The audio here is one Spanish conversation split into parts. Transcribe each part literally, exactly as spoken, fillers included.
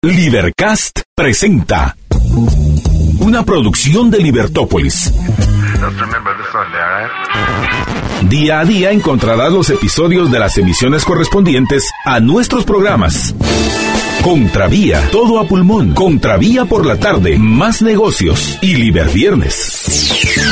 Libercast presenta una producción de Libertópolis. Día a día encontrarás los episodios de las emisiones correspondientes a nuestros programas. Contravía, todo a pulmón. Contravía por la tarde, más negocios y Liberviernes.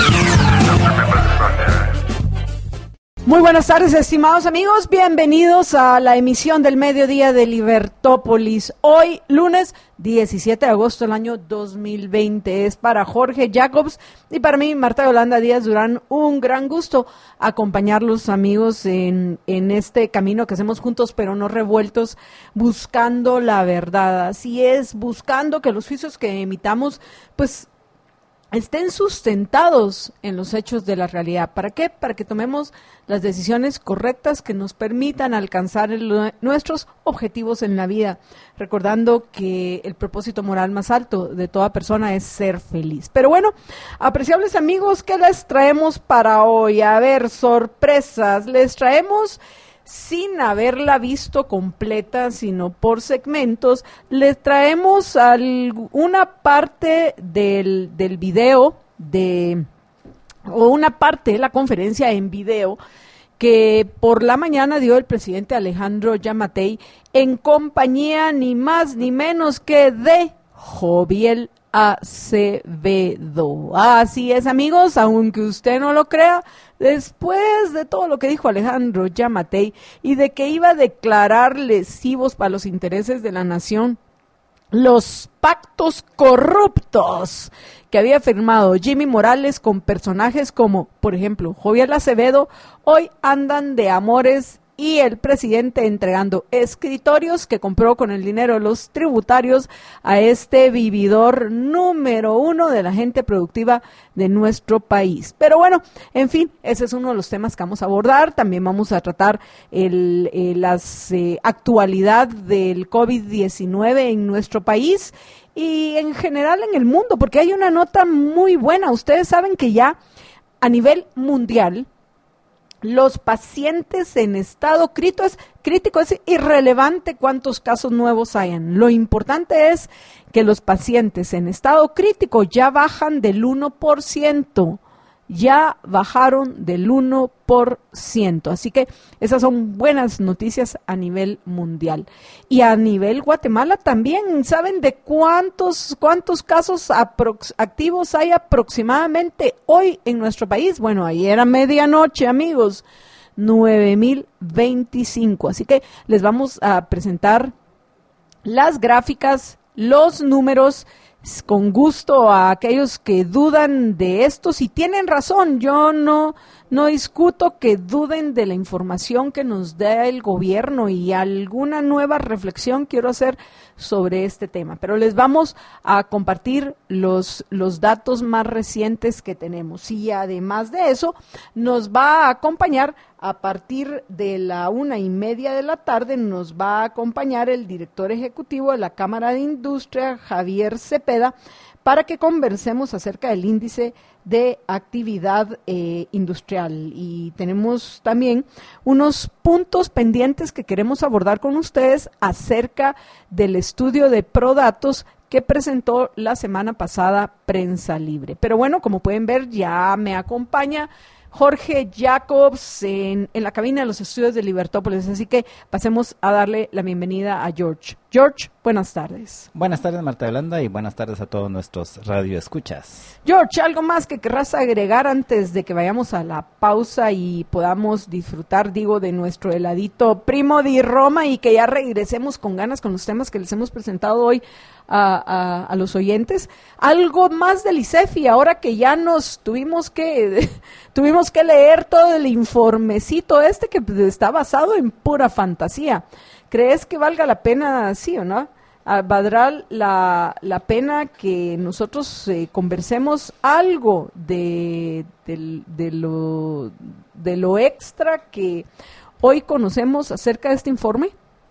Muy buenas tardes, estimados amigos. Bienvenidos a la emisión del mediodía de Libertópolis. Hoy, lunes diecisiete de agosto del año dos mil veinte. Es para Jorge Jacobs y para mí, Marta Yolanda Díaz Durán, un gran gusto acompañarlos, amigos, en, en este camino que hacemos juntos, pero no revueltos, buscando la verdad. Así es, buscando que los juicios que emitamos, pues, estén sustentados en los hechos de la realidad. ¿Para qué? Para que tomemos las decisiones correctas que nos permitan alcanzar el, nuestros objetivos en la vida, recordando que el propósito moral más alto de toda persona es ser feliz. Pero bueno, apreciables amigos, ¿qué les traemos para hoy? A ver, sorpresas, les traemos, sin haberla visto completa, sino por segmentos, les traemos una parte del, del video, de, o una parte de la conferencia en video que por la mañana dio el presidente Alejandro Yamatei en compañía ni más ni menos que de Joviel Acevedo. Así es, amigos, aunque usted no lo crea, después de todo lo que dijo Alejandro Yamatei y de que iba a declarar lesivos para los intereses de la nación los pactos corruptos que había firmado Jimmy Morales con personajes como, por ejemplo, Joviel Acevedo, hoy andan de amores y el presidente entregando escritorios que compró con el dinero de los tributarios a este vividor número uno de la gente productiva de nuestro país. Pero bueno, en fin, ese es uno de los temas que vamos a abordar. También vamos a tratar el, eh, las eh, actualidad del COVID diecinueve en nuestro país y en general en el mundo, porque hay una nota muy buena. Ustedes saben que ya a nivel mundial, los pacientes en estado crítico es, crítico es irrelevante cuántos casos nuevos hayan. Lo importante es que los pacientes en estado crítico ya bajan del uno por ciento. Ya bajaron del uno por ciento. Así que esas son buenas noticias a nivel mundial. Y a nivel Guatemala también. ¿Saben de cuántos, cuántos casos aprox- activos hay aproximadamente hoy en nuestro país? Bueno, ayer a medianoche, amigos, nueve mil veinticinco. Así que les vamos a presentar las gráficas, los números, con gusto a aquellos que dudan de esto. Si tienen razón, yo no, no discuto que duden de la información que nos da el gobierno, y alguna nueva reflexión quiero hacer sobre este tema, pero les vamos a compartir los, los datos más recientes que tenemos, y además de eso nos va a acompañar a partir de la una y media de la tarde, nos va a acompañar el director ejecutivo de la Cámara de Industria, Javier Cepeda, para que conversemos acerca del índice de actividad eh, industrial. Y tenemos también unos puntos pendientes que queremos abordar con ustedes acerca del estudio de Prodatos que presentó la semana pasada Prensa Libre. Pero bueno, como pueden ver, ya me acompaña Jorge Jacobs en, en la cabina de los estudios de Libertópolis, así que pasemos a darle la bienvenida a George. George, buenas tardes. Buenas tardes, Marta Yolanda, y buenas tardes a todos nuestros radioescuchas. George, ¿algo más que querrás agregar antes de que vayamos a la pausa y podamos disfrutar, digo, de nuestro heladito Primo di Roma y que ya regresemos con ganas con los temas que les hemos presentado hoy a, a, a los oyentes? Algo más del ICEFI, ahora que ya nos tuvimos que tuvimos que leer todo el informecito este que está basado en pura fantasía. ¿Crees que valga la pena, sí o no? ¿Valdrá la, la pena que nosotros eh, conversemos algo de, de, de, lo, de lo extra que hoy conocemos acerca de este informe?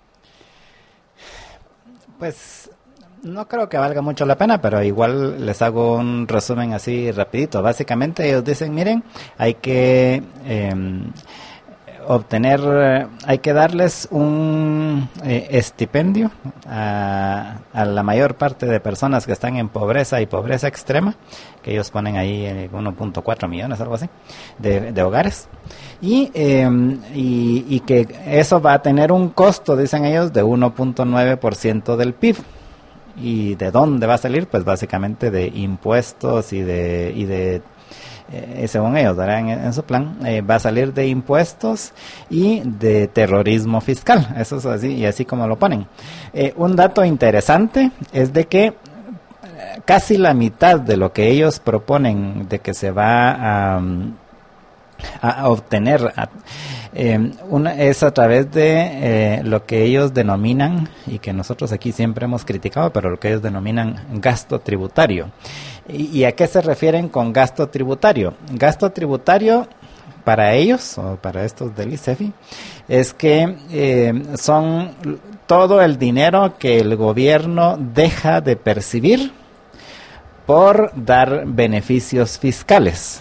Pues no creo que valga mucho la pena, pero igual les hago un resumen así rapidito. Básicamente ellos dicen, miren, hay que... Eh, obtener, eh, hay que darles un eh, estipendio a, a la mayor parte de personas que están en pobreza y pobreza extrema, que ellos ponen ahí en uno punto cuatro millones, algo así, de, de hogares, y, eh, y, y que eso va a tener un costo, dicen ellos, de uno punto nueve por ciento del P I B. ¿Y de dónde va a salir? Pues básicamente de impuestos y de... Y de Eh, según ellos, en, en su plan, eh, va a salir de impuestos y de terrorismo fiscal. Eso es así, y así como lo ponen. Eh, un dato interesante es de que eh, casi la mitad de lo que ellos proponen de que se va a, a obtener a, eh, una, es a través de eh, lo que ellos denominan, y que nosotros aquí siempre hemos criticado, pero lo que ellos denominan gasto tributario. ¿Y, y a qué se refieren con gasto tributario? Gasto tributario para ellos, o para estos del ICEFI, es que eh, son todo el dinero que el gobierno deja de percibir por dar beneficios fiscales.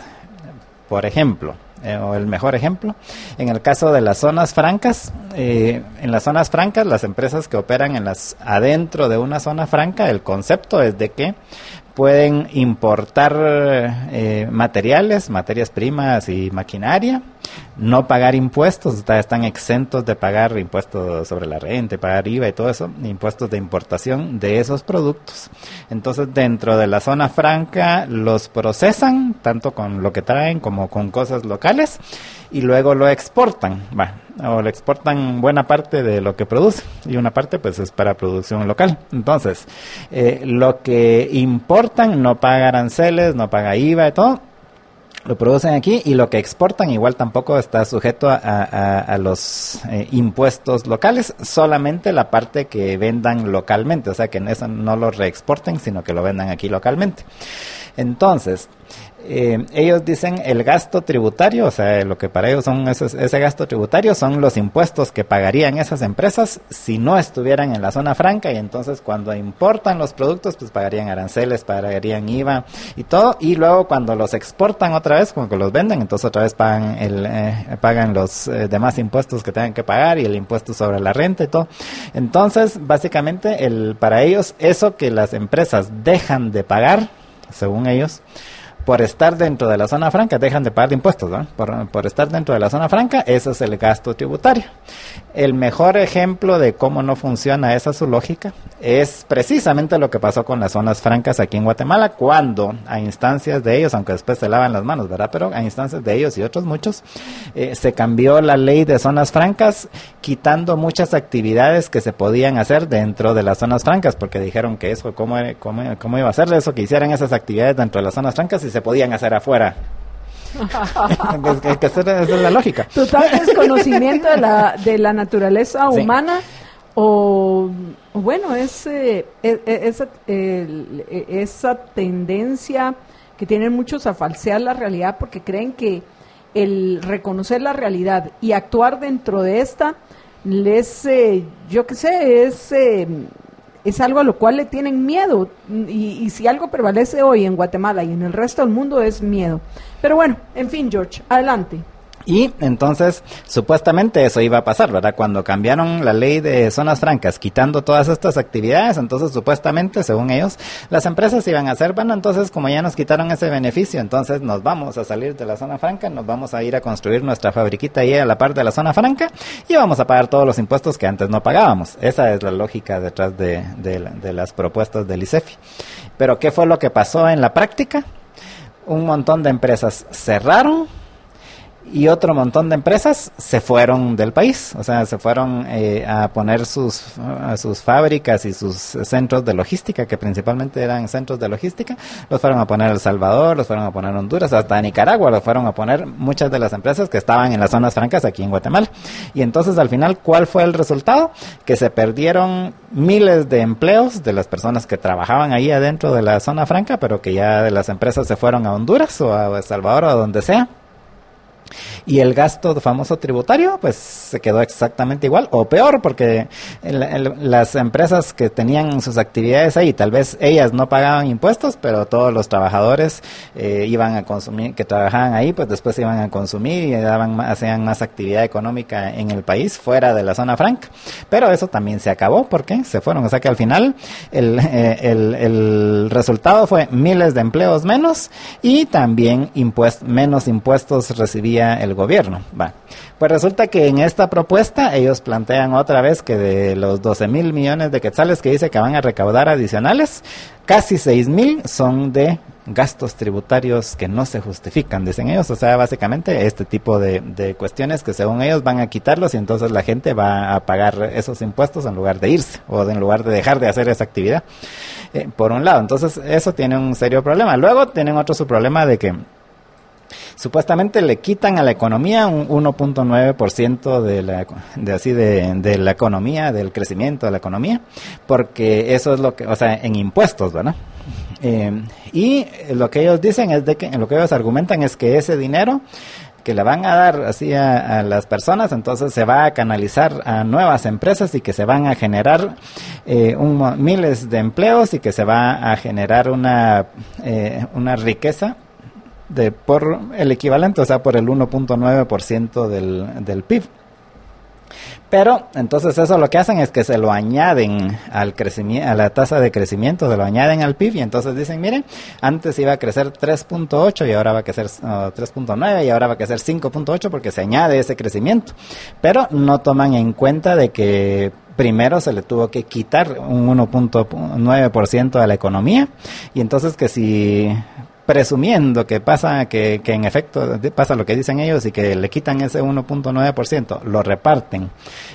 Por ejemplo, eh, o el mejor ejemplo, en el caso de las zonas francas, eh, en las zonas francas, las empresas que operan en las adentro de una zona franca, el concepto es de que pueden importar eh, materiales, materias primas y maquinaria, no pagar impuestos, están exentos de pagar impuestos sobre la renta, pagar I V A y todo eso, impuestos de importación de esos productos. Entonces, dentro de la zona franca los procesan, tanto con lo que traen como con cosas locales, y luego lo exportan, va, o lo exportan buena parte de lo que produce, y una parte pues es para producción local. Entonces, eh, lo que importan no paga aranceles, no paga I V A y todo, lo producen aquí, y lo que exportan igual tampoco está sujeto a, a, a los eh, impuestos locales, solamente la parte que vendan localmente, o sea que en eso no lo reexporten, sino que lo vendan aquí localmente. Entonces, eh, ellos dicen el gasto tributario, o sea, lo que para ellos son ese, ese gasto tributario son los impuestos que pagarían esas empresas si no estuvieran en la zona franca, y entonces cuando importan los productos pues pagarían aranceles, pagarían I V A y todo, y luego cuando los exportan otra vez, cuando los venden, entonces otra vez pagan el eh, pagan los eh, demás impuestos que tengan que pagar, y el impuesto sobre la renta y todo. Entonces, básicamente, el para ellos eso que las empresas dejan de pagar, según ellos, por estar dentro de la zona franca, dejan de pagar impuestos, ¿no? Por, por estar dentro de la zona franca, eso es el gasto tributario. El mejor ejemplo de cómo no funciona esa su lógica es precisamente lo que pasó con las zonas francas aquí en Guatemala, cuando a instancias de ellos, aunque después se lavan las manos, ¿verdad? Pero a instancias de ellos y otros muchos, eh, se cambió la ley de zonas francas, quitando muchas actividades que se podían hacer dentro de las zonas francas, porque dijeron que eso, ¿cómo, cómo, cómo iba a ser eso? Que hicieran esas actividades dentro de las zonas francas y se podían hacer afuera. es que esa es la lógica. Total desconocimiento de la, de la naturaleza sí. humana, o bueno, es, eh, es, es eh, esa tendencia que tienen muchos a falsear la realidad, porque creen que el reconocer la realidad y actuar dentro de esta les, eh, yo qué sé, es... Eh, es algo a lo cual le tienen miedo, y, y si algo prevalece hoy en Guatemala y en el resto del mundo es miedo. Pero bueno, en fin, George, adelante. Y entonces, supuestamente eso iba a pasar, ¿verdad? Cuando cambiaron la ley de zonas francas, quitando todas estas actividades, entonces supuestamente, según ellos, las empresas iban a hacer, bueno, entonces como ya nos quitaron ese beneficio, entonces nos vamos a salir de la zona franca, nos vamos a ir a construir nuestra fabriquita ahí a la par de la zona franca, y vamos a pagar todos los impuestos que antes no pagábamos. Esa es la lógica detrás de, de, de las propuestas del ICEFI. Pero ¿qué fue lo que pasó en la práctica? Un montón de empresas cerraron, y otro montón de empresas se fueron del país, o sea, se fueron eh, a poner sus, uh, sus fábricas y sus centros de logística, que principalmente eran centros de logística, los fueron a poner a El Salvador, los fueron a poner a Honduras, hasta a Nicaragua los fueron a poner muchas de las empresas que estaban en las zonas francas aquí en Guatemala. Y entonces, al final, ¿cuál fue el resultado? Que se perdieron miles de empleos de las personas que trabajaban ahí adentro de la zona franca, pero que ya de las empresas se fueron a Honduras o a El Salvador o a donde sea. Y el gasto famoso tributario, pues se quedó exactamente igual o peor, porque el, el, las empresas que tenían sus actividades ahí, tal vez ellas no pagaban impuestos, pero todos los trabajadores eh, iban a consumir, que trabajaban ahí, pues después iban a consumir y daban más, hacían más actividad económica en el país, fuera de la zona franca. Pero eso también se acabó, porque se fueron. O sea que al final el, eh, el, el resultado fue miles de empleos menos y también impuest, menos impuestos recibía el gobierno. Va. Pues resulta que en esta propuesta ellos plantean otra vez que de los doce mil millones de quetzales que dice que van a recaudar adicionales, casi seis mil son de gastos tributarios que no se justifican, dicen ellos. O sea, básicamente este tipo de, de cuestiones que según ellos van a quitarlos y entonces la gente va a pagar esos impuestos en lugar de irse o de, en lugar de dejar de hacer esa actividad, eh, por un lado. Entonces eso tiene un serio problema. Luego tienen otro su problema de que supuestamente le quitan a la economía un uno punto nueve por ciento de la de así de, de la economía, del crecimiento de la economía, porque eso es lo que, o sea, en impuestos, ¿verdad? Eh, y lo que ellos dicen es de que, lo que ellos argumentan es que ese dinero que le van a dar así a, a las personas, entonces se va a canalizar a nuevas empresas y que se van a generar eh, un, miles de empleos y que se va a generar una eh, una riqueza de por el equivalente, o sea, por el uno punto nueve por ciento del, del P I B. Pero entonces eso lo que hacen es que se lo añaden al crecimiento, a la tasa de crecimiento, se lo añaden al P I B y entonces dicen, miren, antes iba a crecer tres punto ocho y ahora va a crecer uh, tres punto nueve y ahora va a crecer cinco punto ocho porque se añade ese crecimiento. Pero no toman en cuenta de que primero se le tuvo que quitar un uno punto nueve por ciento de la economía y entonces que si presumiendo que pasa, que, que en efecto pasa lo que dicen ellos y que le quitan ese uno punto nueve por ciento, lo reparten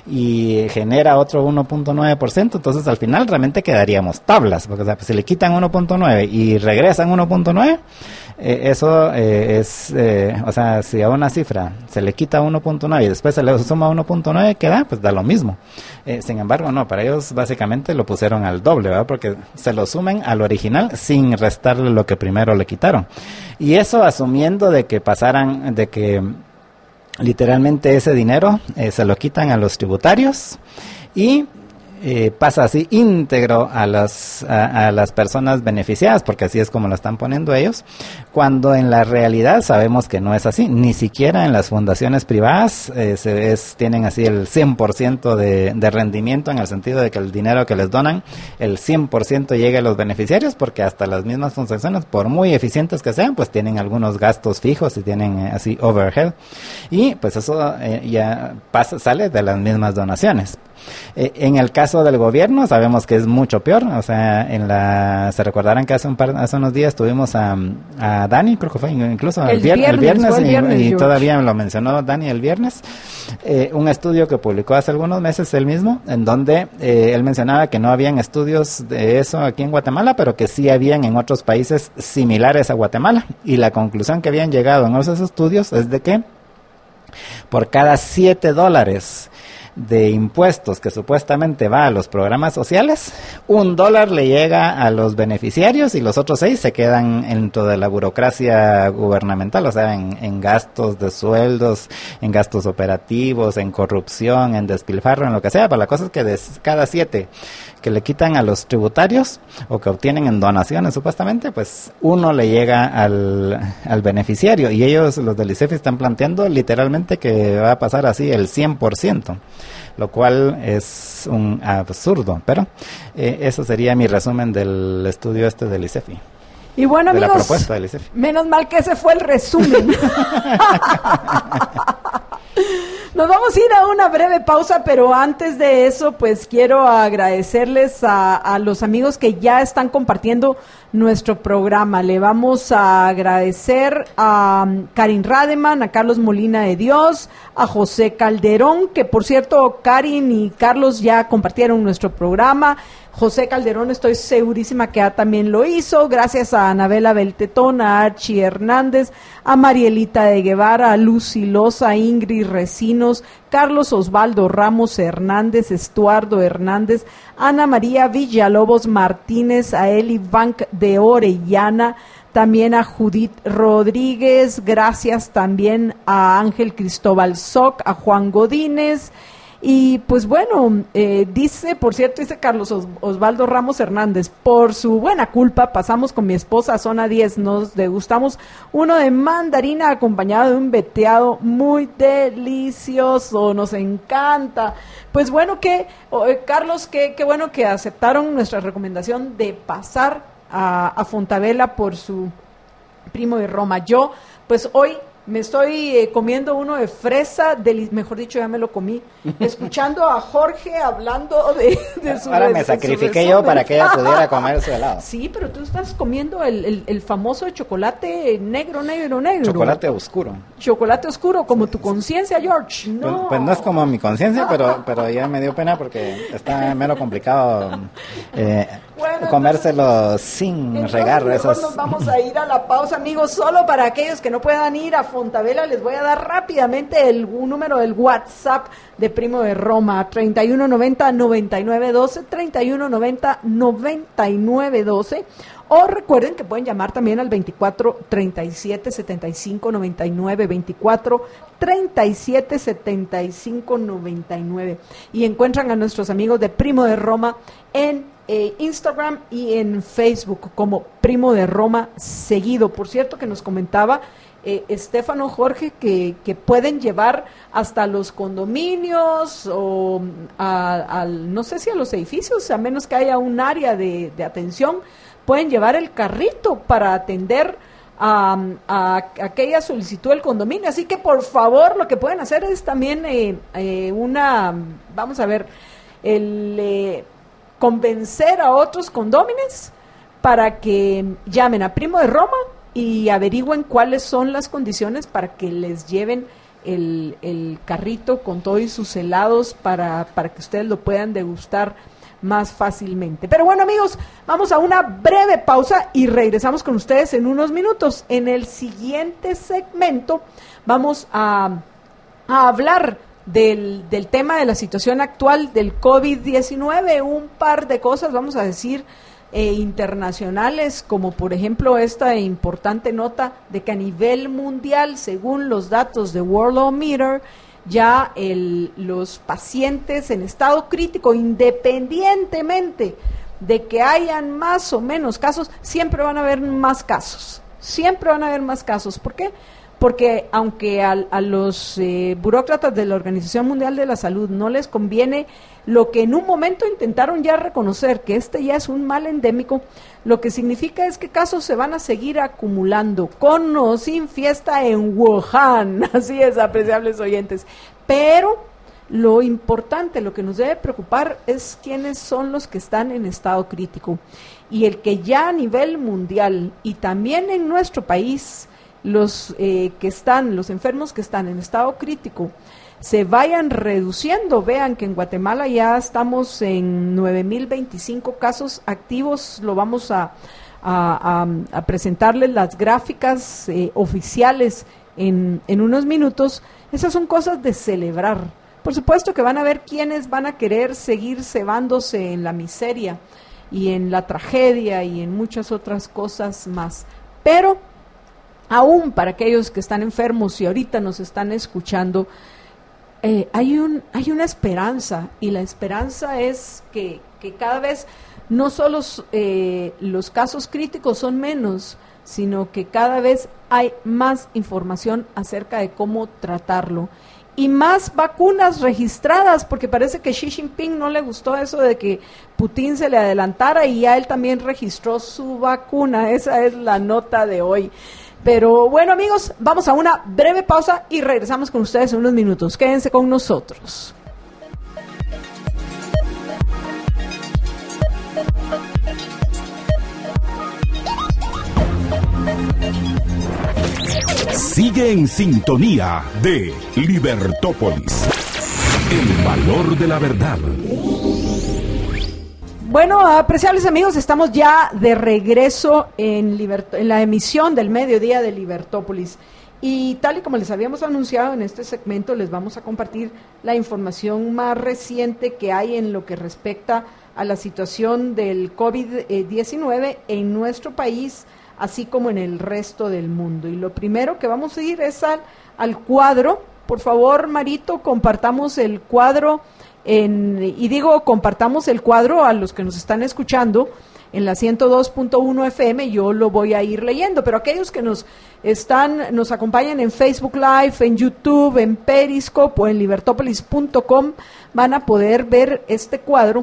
y genera otro uno punto nueve por ciento, entonces al final realmente quedaríamos tablas, porque o sea, pues, si le quitan uno punto nueve y regresan uno punto nueve, eh, eso eh, es, eh, o sea, si a una cifra se le quita uno punto nueve y después se le suma uno punto nueve, queda, pues da lo mismo. Eh, sin embargo, no, para ellos básicamente lo pusieron al doble, ¿verdad? Porque se lo sumen al original sin restarle lo que primero le quitaron. Y eso asumiendo de que pasaran, de que literalmente ese dinero eh, se lo quitan a los tributarios y eh, pasa así íntegro a las a, a las personas beneficiadas, porque así es como lo están poniendo ellos, cuando en la realidad sabemos que no es así. Ni siquiera en las fundaciones privadas eh, se es, tienen así el cien por ciento de, de rendimiento, en el sentido de que el dinero que les donan, el cien por ciento llega a los beneficiarios, porque hasta las mismas fundaciones, por muy eficientes que sean, pues tienen algunos gastos fijos y tienen eh, así overhead, y pues eso eh, ya pasa, sale de las mismas donaciones. Eh, en el caso del gobierno sabemos que es mucho peor. O sea, en la se recordarán que hace un par, hace unos días tuvimos a, a Dani, creo que fue incluso el, el viernes, el viernes, el viernes y, y todavía lo mencionó Dani el viernes, eh, un estudio que publicó hace algunos meses él mismo, en donde eh, él mencionaba que no habían estudios de eso aquí en Guatemala, pero que sí habían en otros países similares a Guatemala, y la conclusión que habían llegado en esos estudios es de que por cada siete dólares de impuestos que supuestamente va a los programas sociales, un dólar le llega a los beneficiarios y los otros seis se quedan dentro de la burocracia gubernamental, o sea, en, en gastos de sueldos, en gastos operativos, en corrupción, en despilfarro, en lo que sea. Pero la cosa es que de cada siete que le quitan a los tributarios o que obtienen en donaciones supuestamente, pues uno le llega al, al beneficiario, y ellos, los del ICEFI, están planteando literalmente que va a pasar así el cien por ciento, lo cual es un absurdo, pero eh, eso sería mi resumen del estudio este del ICEFI. Y bueno, de amigos, la propuesta del ICEFI. Menos mal que ese fue el resumen. Nos vamos a ir a una breve pausa, pero antes de eso, pues quiero agradecerles a, a los amigos que ya están compartiendo nuestro programa. Le vamos a agradecer a Karin Rademan, a Carlos Molina de Dios, a José Calderón, que por cierto, Karin y Carlos ya compartieron nuestro programa. José Calderón estoy segurísima que ya también lo hizo. Gracias a Anabela Beltetón, a Archie Hernández, a Marielita de Guevara, a Lucy Loza, a Ingrid Recinos, Carlos Osvaldo Ramos Hernández, Estuardo Hernández, Ana María Villalobos Martínez, a Eli Bank de Orellana, también a Judith Rodríguez, gracias también a Ángel Cristóbal Soc, a Juan Godínez. Y pues bueno, eh, dice, por cierto, dice Carlos Os- Osvaldo Ramos Hernández, por su buena culpa pasamos con mi esposa a zona diez, nos degustamos uno de mandarina acompañado de un veteado muy delicioso, nos encanta. Pues bueno, que eh, Carlos, qué qué bueno que aceptaron nuestra recomendación de pasar a, a Fontavela por su primo de Roma. Yo, pues hoy me estoy eh, comiendo uno de fresa, deli- mejor dicho, ya me lo comí, escuchando a Jorge hablando de, de su Ahora me de su sacrifiqué resumen. yo para que ella pudiera comer su helado. Sí, pero tú estás comiendo el, el, el famoso chocolate negro, negro, negro. Chocolate oscuro. Chocolate oscuro, como tu conciencia, George. Pues, No. pues no es como mi conciencia, pero pero ya me dio pena porque está mero complicado eh, Bueno, comérselo sin Entonces, regar mejor esos. nos vamos a ir a la pausa, amigos. Solo para aquellos que no puedan ir a Fontavela, les voy a dar rápidamente el un número del WhatsApp de Primo de Roma, treinta y uno noventa, noventa y nueve doce, treinta y uno noventa, noventa y nueve doce. O recuerden que pueden llamar también al veinticuatro treinta y siete setenta y cinco noventa y nueve, veinticuatro treinta y siete setenta y cinco noventa y nueve. Y encuentran a nuestros amigos de Primo de Roma en eh, Instagram y en Facebook como Primo de Roma seguido. Por cierto, que nos comentaba eh, Estefano Jorge que, que pueden llevar hasta los condominios o a, al, no sé si a los edificios, a menos que haya un área de, de atención, pueden llevar el carrito para atender a, a, a aquella solicitud del condominio. Así que por favor lo que pueden hacer es también eh, eh, una, vamos a ver, el eh, convencer a otros condóminos para que llamen a Primo de Roma y averigüen cuáles son las condiciones para que les lleven el, el carrito con todos sus helados para, para que ustedes lo puedan degustar más fácilmente. Pero bueno, amigos, vamos a una breve pausa y regresamos con ustedes en unos minutos. En el siguiente segmento vamos a, a hablar del, del tema de la situación actual del COVID diecinueve, un par de cosas, vamos a decir, eh, internacionales, como por ejemplo esta importante nota de que a nivel mundial, según los datos de Worldometer, ya el, los pacientes en estado crítico, independientemente de que hayan más o menos casos, siempre van a haber más casos, siempre van a haber más casos. ¿Por qué? Porque aunque a, a los eh, burócratas de la Organización Mundial de la Salud no les conviene lo que en un momento intentaron ya reconocer, que este ya es un mal endémico, lo que significa es que casos se van a seguir acumulando, con o sin fiesta en Wuhan, así es, apreciables oyentes. Pero lo importante, lo que nos debe preocupar es quiénes son los que están en estado crítico. Y el que ya a nivel mundial y también en nuestro país, los eh, que están, los enfermos que están en estado crítico, se vayan reduciendo. Vean que en Guatemala ya estamos en nueve mil veinticinco casos activos. Lo vamos a, a, a, a presentarles las gráficas eh, oficiales en, en unos minutos. Esas son cosas de celebrar. Por supuesto que van a haber quienes van a querer seguir cebándose en la miseria y en la tragedia y en muchas otras cosas más. Pero aún para aquellos que están enfermos y ahorita nos están escuchando, eh, hay un hay una esperanza, y la esperanza es que, que cada vez no solo eh, los casos críticos son menos, sino que cada vez hay más información acerca de cómo tratarlo y más vacunas registradas, porque parece que Xi Jinping no le gustó eso de que Putin se le adelantara y ya él también registró su vacuna. Esa es la nota de hoy. Pero bueno, amigos, vamos a una breve pausa y regresamos con ustedes en unos minutos. Quédense con nosotros. Sigue en sintonía de Libertópolis, el valor de la verdad. Bueno, apreciables amigos, estamos ya de regreso en, Libert- en la emisión del mediodía de Libertópolis. Y tal y como les habíamos anunciado en este segmento, les vamos a compartir la información más reciente que hay en lo que respecta a la situación del COVID diecinueve en nuestro país así como en el resto del mundo. Y lo primero que vamos a ir es al, al cuadro. Por favor, Marito, compartamos el cuadro, en, y digo compartamos el cuadro a los que nos están escuchando en la ciento dos punto uno F M, yo lo voy a ir leyendo, pero aquellos que nos están, nos acompañan en Facebook Live, en YouTube, en Periscope o en libertopolis punto com, van a poder ver este cuadro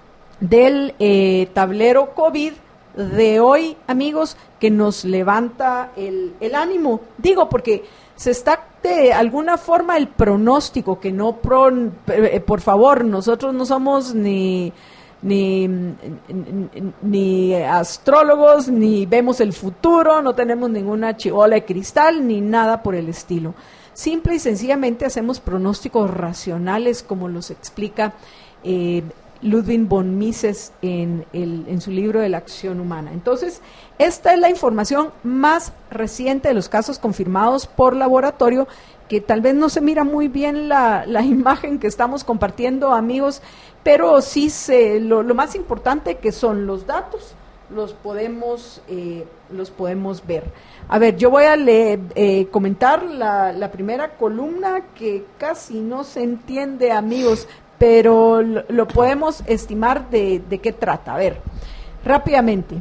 del eh, tablero COVID de hoy, amigos, que nos levanta el, el ánimo. Digo, porque se está de alguna forma el pronóstico, que no, pro, eh, por favor, nosotros no somos ni... Ni, ni, ni astrólogos, ni vemos el futuro, no tenemos ninguna chibola de cristal, ni nada por el estilo. Simple y sencillamente hacemos pronósticos racionales, como los explica eh, Ludwig von Mises en, el, en su libro de la acción humana. Entonces, esta es la información más reciente de los casos confirmados por laboratorio, que tal vez no se mira muy bien la, la imagen que estamos compartiendo, amigos, pero sí se, lo, lo más importante que son los datos, los podemos, eh, los podemos ver. A ver, yo voy a leer, eh, comentar la, la primera columna, que casi no se entiende, amigos, pero lo, lo podemos estimar de, de qué trata. A ver, rápidamente.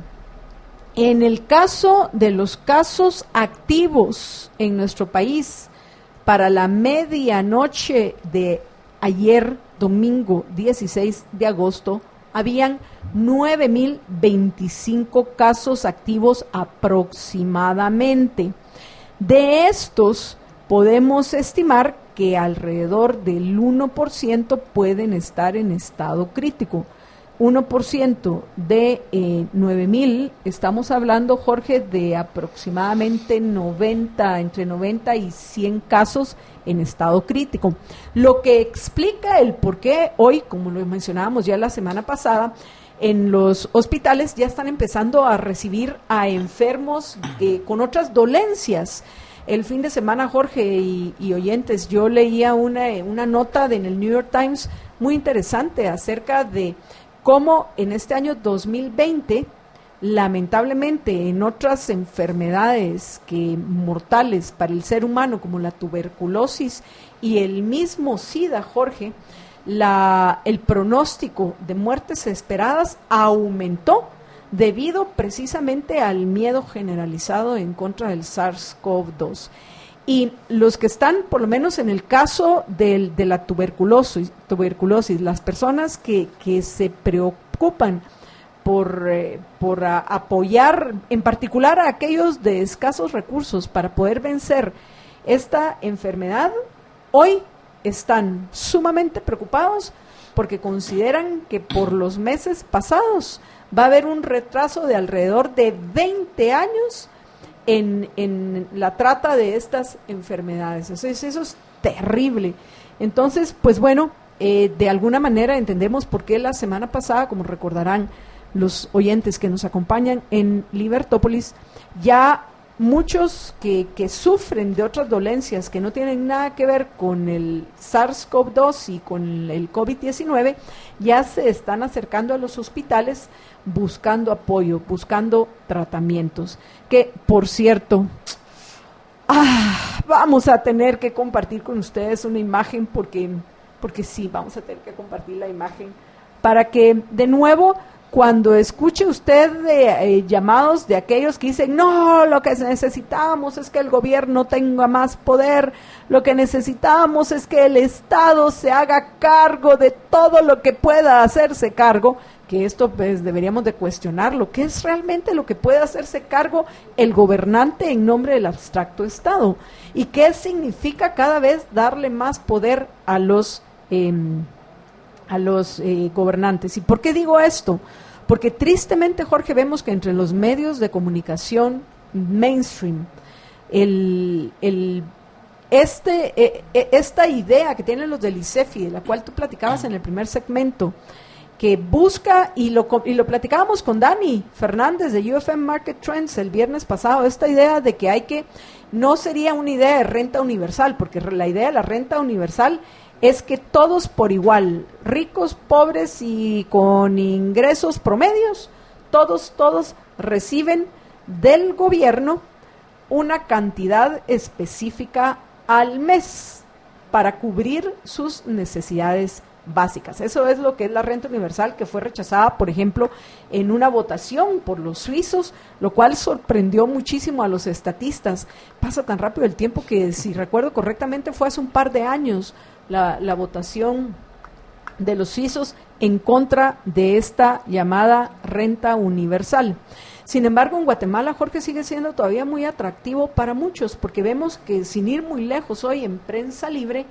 En el caso de los casos activos en nuestro país, para la medianoche de ayer, domingo dieciséis de agosto, habían nueve mil veinticinco casos activos aproximadamente. De estos, podemos estimar que alrededor del uno por ciento pueden estar en estado crítico. uno por ciento de eh, nueve mil, estamos hablando, Jorge, de aproximadamente noventa, entre noventa y cien casos en estado crítico. Lo que explica el por qué hoy, como lo mencionábamos ya la semana pasada, en los hospitales ya están empezando a recibir a enfermos eh, con otras dolencias. El fin de semana, Jorge y, y oyentes, yo leía una, una nota de, en el New York Times muy interesante acerca de cómo en este año dos mil veinte, lamentablemente en otras enfermedades que mortales para el ser humano, como la tuberculosis y el mismo SIDA, Jorge, la, el pronóstico de muertes esperadas aumentó debido precisamente al miedo generalizado en contra del SARS CoV dos. Y los que están, por lo menos en el caso del, de la tuberculosis, tuberculosis, las personas que, que se preocupan por, eh, por a, apoyar, en particular a aquellos de escasos recursos para poder vencer esta enfermedad, hoy están sumamente preocupados porque consideran que por los meses pasados va a haber un retraso de alrededor de veinte años En, en la trata de estas enfermedades. Eso es, eso es terrible. Entonces, pues bueno, eh, de alguna manera entendemos por qué la semana pasada, como recordarán los oyentes que nos acompañan en Libertópolis, ya muchos que, que sufren de otras dolencias que no tienen nada que ver con el SARS CoV dos y con el COVID diecinueve, ya se están acercando a los hospitales buscando apoyo, buscando tratamientos. Que, por cierto, ah, vamos a tener que compartir con ustedes una imagen, porque, porque sí, vamos a tener que compartir la imagen, para que, de nuevo, cuando escuche usted de, eh, llamados de aquellos que dicen, no, lo que necesitamos es que el gobierno tenga más poder, lo que necesitamos es que el Estado se haga cargo de todo lo que pueda hacerse cargo, que esto pues deberíamos de cuestionarlo, ¿qué es realmente lo que puede hacerse cargo el gobernante en nombre del abstracto Estado? ¿Y qué significa cada vez darle más poder a los, eh, a los eh, gobernantes? ¿Y por qué digo esto? Porque tristemente, Jorge, vemos que entre los medios de comunicación mainstream, el, el, este, eh, esta idea que tienen los del ICEFI, de la cual tú platicabas en el primer segmento, que busca, y lo, y lo platicábamos con Dani Fernández de U F M Market Trends el viernes pasado, esta idea de que hay que, no sería una idea de renta universal, porque la idea de la renta universal es que todos por igual, ricos, pobres y con ingresos promedios, todos, todos reciben del gobierno una cantidad específica al mes para cubrir sus necesidades básicas. Eso es lo que es la renta universal, que fue rechazada, por ejemplo, en una votación por los suizos, lo cual sorprendió muchísimo a los estatistas. Pasa tan rápido el tiempo que, si recuerdo correctamente, fue hace un par de años la, la votación de los suizos en contra de esta llamada renta universal. Sin embargo, en Guatemala, Jorge, sigue siendo todavía muy atractivo para muchos, porque vemos que, sin ir muy lejos, hoy en Prensa Libre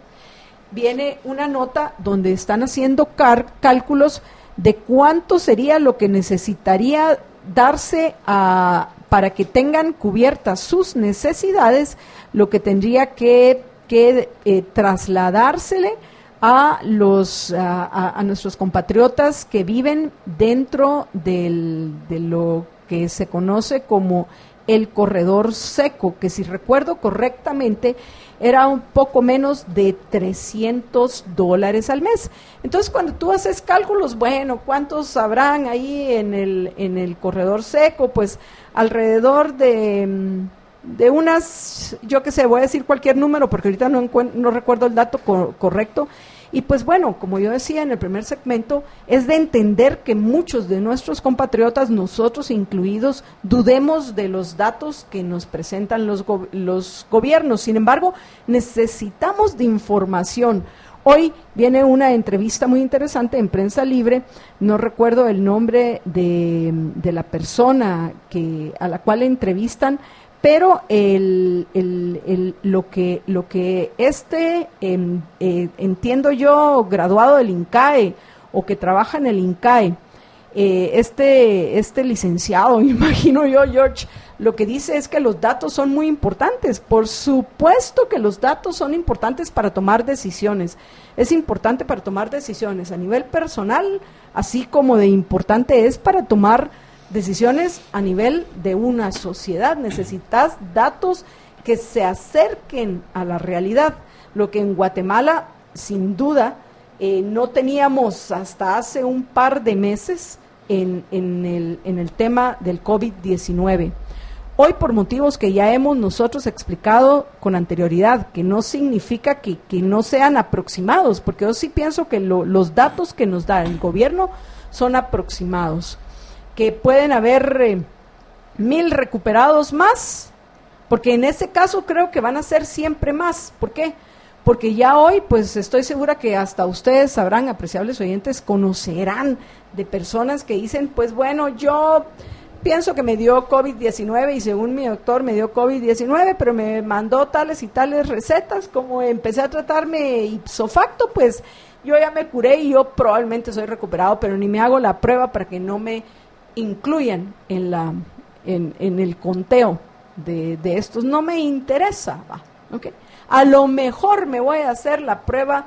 viene una nota donde están haciendo car- cálculos de cuánto sería lo que necesitaría darse a, para que tengan cubiertas sus necesidades, lo que tendría que, que eh, trasladársele a los a, a, a nuestros compatriotas que viven dentro del, de lo que se conoce como el corredor seco, que, si recuerdo correctamente, era un poco menos de trescientos dólares al mes. Entonces, cuando tú haces cálculos, bueno, ¿cuántos habrán ahí en el en el corredor seco? Pues alrededor de, de unas, yo qué sé, voy a decir cualquier número porque ahorita no, encuent- no recuerdo el dato co- correcto. Y pues bueno, como yo decía en el primer segmento, es de entender que muchos de nuestros compatriotas, nosotros incluidos, dudemos de los datos que nos presentan los, go- los gobiernos. Sin embargo, necesitamos de información. Hoy viene una entrevista muy interesante en Prensa Libre, no recuerdo el nombre de, de la persona que, a la cual entrevistan, pero el, el, el, lo que lo que este, eh, eh, entiendo yo, graduado del INCAE o que trabaja en el INCAE, eh, este, este licenciado, imagino yo, George, lo que dice es que los datos son muy importantes. Por supuesto que los datos son importantes para tomar decisiones. Es importante para tomar decisiones a nivel personal, así como de importante es para tomar decisiones a nivel de una sociedad. Necesitas datos que se acerquen a la realidad, lo que en Guatemala, sin duda, eh, no teníamos hasta hace un par de meses en, en, el, en el tema del COVID diecinueve. Hoy, por motivos que ya hemos nosotros explicado con anterioridad, que no significa que, que no sean aproximados, porque yo sí pienso que lo, los datos que nos da el gobierno son aproximados, que pueden haber eh, mil recuperados más, porque en ese caso creo que van a ser siempre más. ¿Por qué? Porque ya hoy, pues estoy segura que hasta ustedes sabrán, apreciables oyentes, conocerán de personas que dicen, pues bueno, yo pienso que me dio COVID diecinueve y según mi doctor me dio COVID diecinueve, pero me mandó tales y tales recetas, como empecé a tratarme ipso facto, pues yo ya me curé y yo probablemente soy recuperado, pero ni me hago la prueba para que no me incluyan en la en, en el conteo de, de estos. No me interesa, va, ¿okay? A lo mejor me voy a hacer la prueba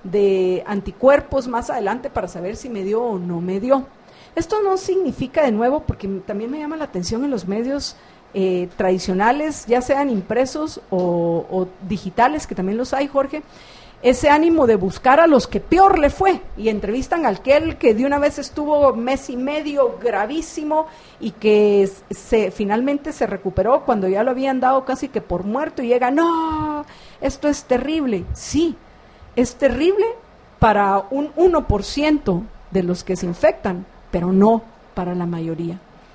de anticuerpos más adelante para saber si me dio o no me dio. Esto no significa, de nuevo, porque también me llama la atención en los medios eh, tradicionales, ya sean impresos o, o digitales, que también los hay, Jorge, ese ánimo de buscar a los que peor le fue, y entrevistan al aquel que de una vez estuvo mes y medio gravísimo y que se finalmente se recuperó cuando ya lo habían dado casi que por muerto, y llega, no, esto es terrible. Sí, es terrible para un uno por ciento de los que se infectan, pero no para la mayoría.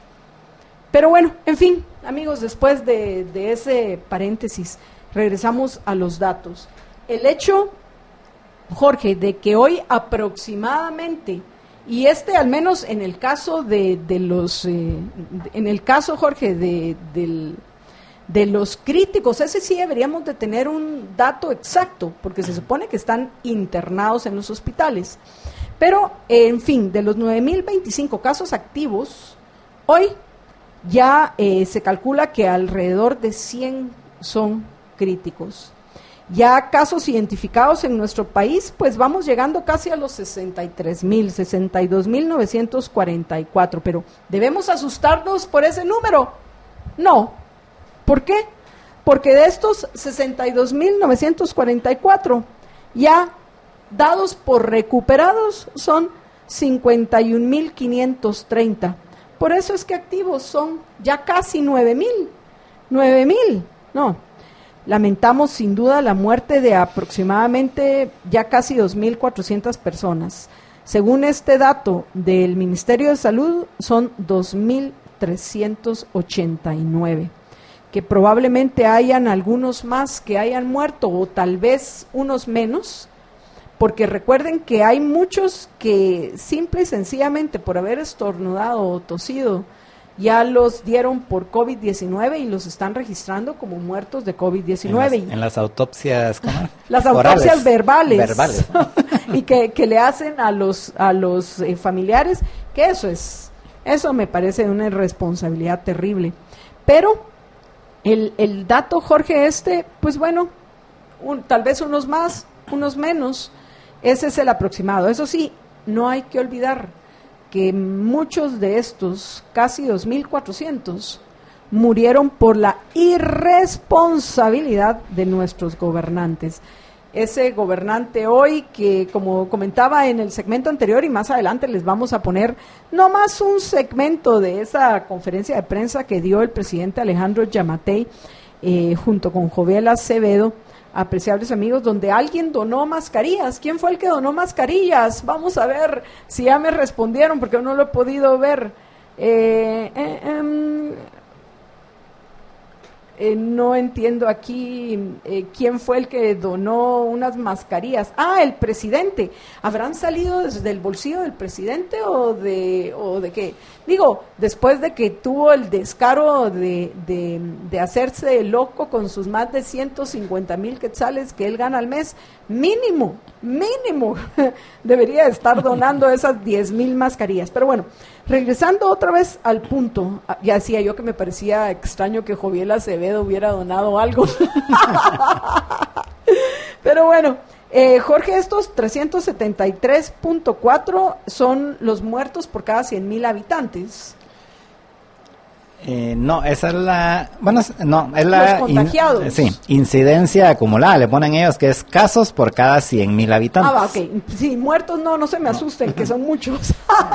Pero bueno, en fin, amigos, después de, de ese paréntesis, regresamos a los datos. El hecho, Jorge, de que hoy aproximadamente, y este al menos en el caso de, de los, eh, en el caso, Jorge, de, de, de los críticos, ese sí deberíamos de tener un dato exacto, porque se supone que están internados en los hospitales. Pero, en fin, de los nueve mil veinticinco casos activos, hoy ya eh, se calcula que alrededor de cien son críticos. Ya casos identificados en nuestro país, pues vamos llegando casi a los sesenta y tres mil, sesenta y dos mil novecientos cuarenta y cuatro, pero ¿debemos asustarnos por ese número? No. ¿Por qué? Porque de estos sesenta y dos mil novecientos cuarenta y cuatro, ya dados por recuperados son cincuenta y un mil quinientos treinta, Por eso es que activos son ya casi nueve mil. nueve mil, no. Lamentamos sin duda la muerte de aproximadamente ya casi dos mil cuatrocientas personas. Según este dato del Ministerio de Salud, son dos mil trescientos ochenta y nueve. Que probablemente hayan algunos más que hayan muerto o tal vez unos menos, porque recuerden que hay muchos que simple y sencillamente por haber estornudado o tosido ya los dieron por COVID diecinueve y los están registrando como muertos de COVID diecinueve. En las, en las autopsias, ¿cómo? Las autopsias Orales. verbales. Verbales. y que, que le hacen a los, a los eh, familiares, que eso es, eso me parece una irresponsabilidad terrible. Pero el, el dato, Jorge, este, pues bueno, un, tal vez unos más, unos menos, ese es el aproximado. Eso sí, no hay que olvidar que muchos de estos, casi dos mil cuatrocientos, murieron por la irresponsabilidad de nuestros gobernantes. Ese gobernante hoy que, como comentaba en el segmento anterior y más adelante les vamos a poner no más un segmento de esa conferencia de prensa que dio el presidente Alejandro Yamatei eh, junto con Joviel Acevedo, apreciables amigos, donde alguien donó mascarillas. ¿Quién fue el que donó mascarillas? Vamos a ver si ya me respondieron, porque no lo he podido ver. Eh, eh, eh, eh, no entiendo aquí eh, quién fue el que donó unas mascarillas. Ah, el presidente. ¿Habrán salido desde el bolsillo del presidente o de, o de qué? Digo, después de que tuvo el descaro de, de, de hacerse loco con sus más de ciento cincuenta mil quetzales que él gana al mes, mínimo, mínimo, debería estar donando esas diez mil mascarillas. Pero bueno, regresando otra vez al punto, ya decía yo que me parecía extraño que Joviel Acevedo hubiera donado algo. Pero bueno, Eh, Jorge, estos trescientos setenta y tres punto cuatro son los muertos por cada cien mil habitantes. Eh, no, esa es la, bueno, no, es la los contagiados. In, sí, incidencia acumulada, le ponen ellos que es casos por cada cien mil habitantes. Ah, va, ok, sí, muertos no, no se me asusten, que son muchos.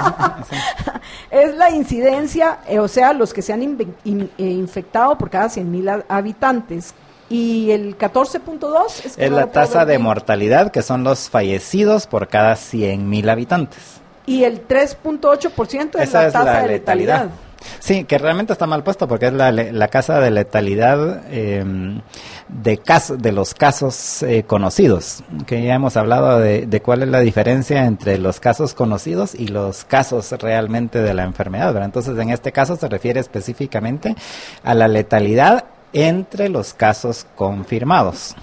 Es la incidencia, eh, o sea, los que se han in, in, eh, infectado por cada cien mil habitantes. Y el catorce punto dos es, que es no la tasa de mortalidad, que son los fallecidos por cada cien mil habitantes. Y el tres punto ocho por ciento es Esa la es tasa la de letalidad. letalidad. Sí, que realmente está mal puesto porque es la, la tasa de letalidad eh, de, caso, de los casos eh, conocidos, que ya hemos hablado de, de cuál es la diferencia entre los casos conocidos y los casos realmente de la enfermedad, ¿verdad? Entonces, en este caso se refiere específicamente a la letalidad entre los casos confirmados.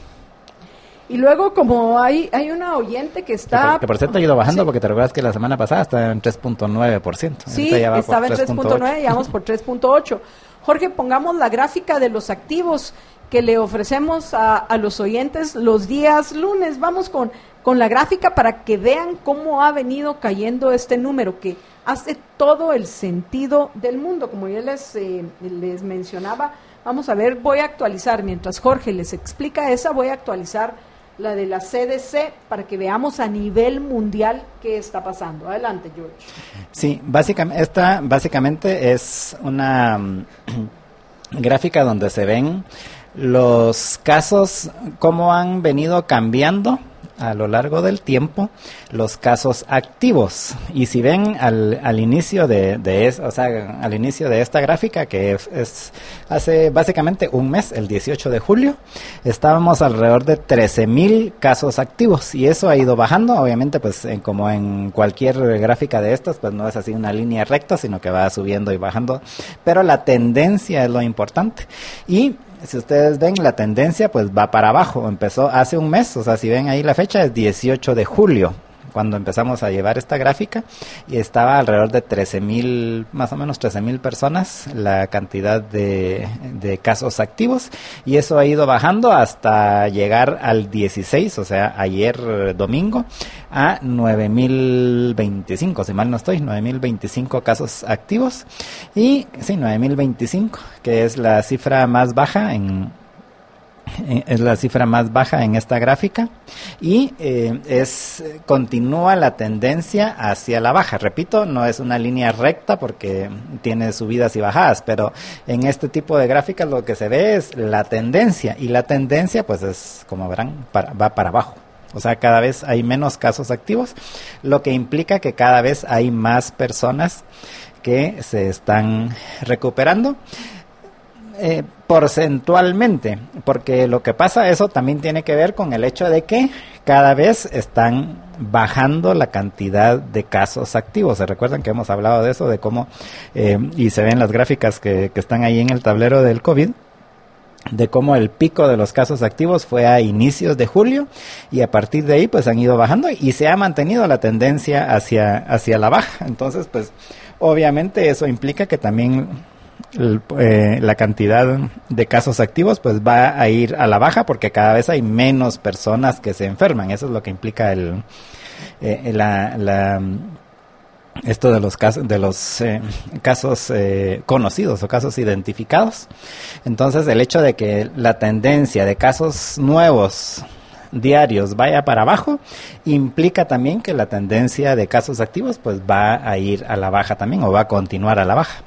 Y luego, como hay hay una oyente que está... Que por, que por cierto ha ido bajando, sí. Porque te recuerdas que la semana pasada estaba en tres punto nueve por ciento. Sí, estaba en tres punto nueve y vamos por tres punto ocho. Jorge, pongamos la gráfica de los activos que le ofrecemos a, a los oyentes los días lunes. Vamos con, con la gráfica para que vean cómo ha venido cayendo este número, que hace todo el sentido del mundo. Como ya les, eh, les mencionaba, vamos a ver, voy a actualizar, mientras Jorge les explica esa, voy a actualizar la de la C D C para que veamos a nivel mundial qué está pasando. Adelante, George. Sí, básicamente, esta básicamente es una um, gráfica donde se ven los casos, cómo han venido cambiando a lo largo del tiempo los casos activos. Y si ven al, al inicio de, de es, o sea, al inicio de esta gráfica, que es, es hace básicamente un mes, el dieciocho de julio, estábamos alrededor de trece mil casos activos y eso ha ido bajando. Obviamente, pues en, como en cualquier gráfica de estas, pues no es así una línea recta, sino que va subiendo y bajando, pero la tendencia es lo importante. Y si ustedes ven la tendencia, pues va para abajo. Empezó hace un mes, o sea, si ven ahí la fecha es dieciocho de julio, cuando empezamos a llevar esta gráfica, y estaba alrededor de trece mil, más o menos trece mil personas, la cantidad de, de casos activos, y eso ha ido bajando hasta llegar al dieciséis, o sea, ayer domingo, a nueve mil veinticinco, si mal no estoy, nueve mil veinticinco casos activos, y sí, nueve mil veinticinco, que es la cifra más baja en es la cifra más baja en esta gráfica y eh, es continúa la tendencia hacia la baja. Repito, no es una línea recta porque tiene subidas y bajadas, pero en este tipo de gráficas lo que se ve es la tendencia, y la tendencia pues es, como verán, para, va para abajo. O sea, cada vez hay menos casos activos, lo que implica que cada vez hay más personas que se están recuperando. Eh, porcentualmente, porque lo que pasa, eso también tiene que ver con el hecho de que cada vez están bajando la cantidad de casos activos. Se recuerdan que hemos hablado de eso, de cómo, eh, y se ven las gráficas que, que están ahí en el tablero del COVID, de cómo el pico de los casos activos fue a inicios de julio y a partir de ahí pues han ido bajando y se ha mantenido la tendencia hacia, hacia la baja. Entonces pues obviamente eso implica que también El, eh, la cantidad de casos activos pues va a ir a la baja porque cada vez hay menos personas que se enferman. Eso es lo que implica el eh, la, la esto de los casos de los eh, casos eh, conocidos o casos identificados. Entonces el hecho de que la tendencia de casos nuevos diarios vaya para abajo implica también que la tendencia de casos activos pues va a ir a la baja también, o va a continuar a la baja.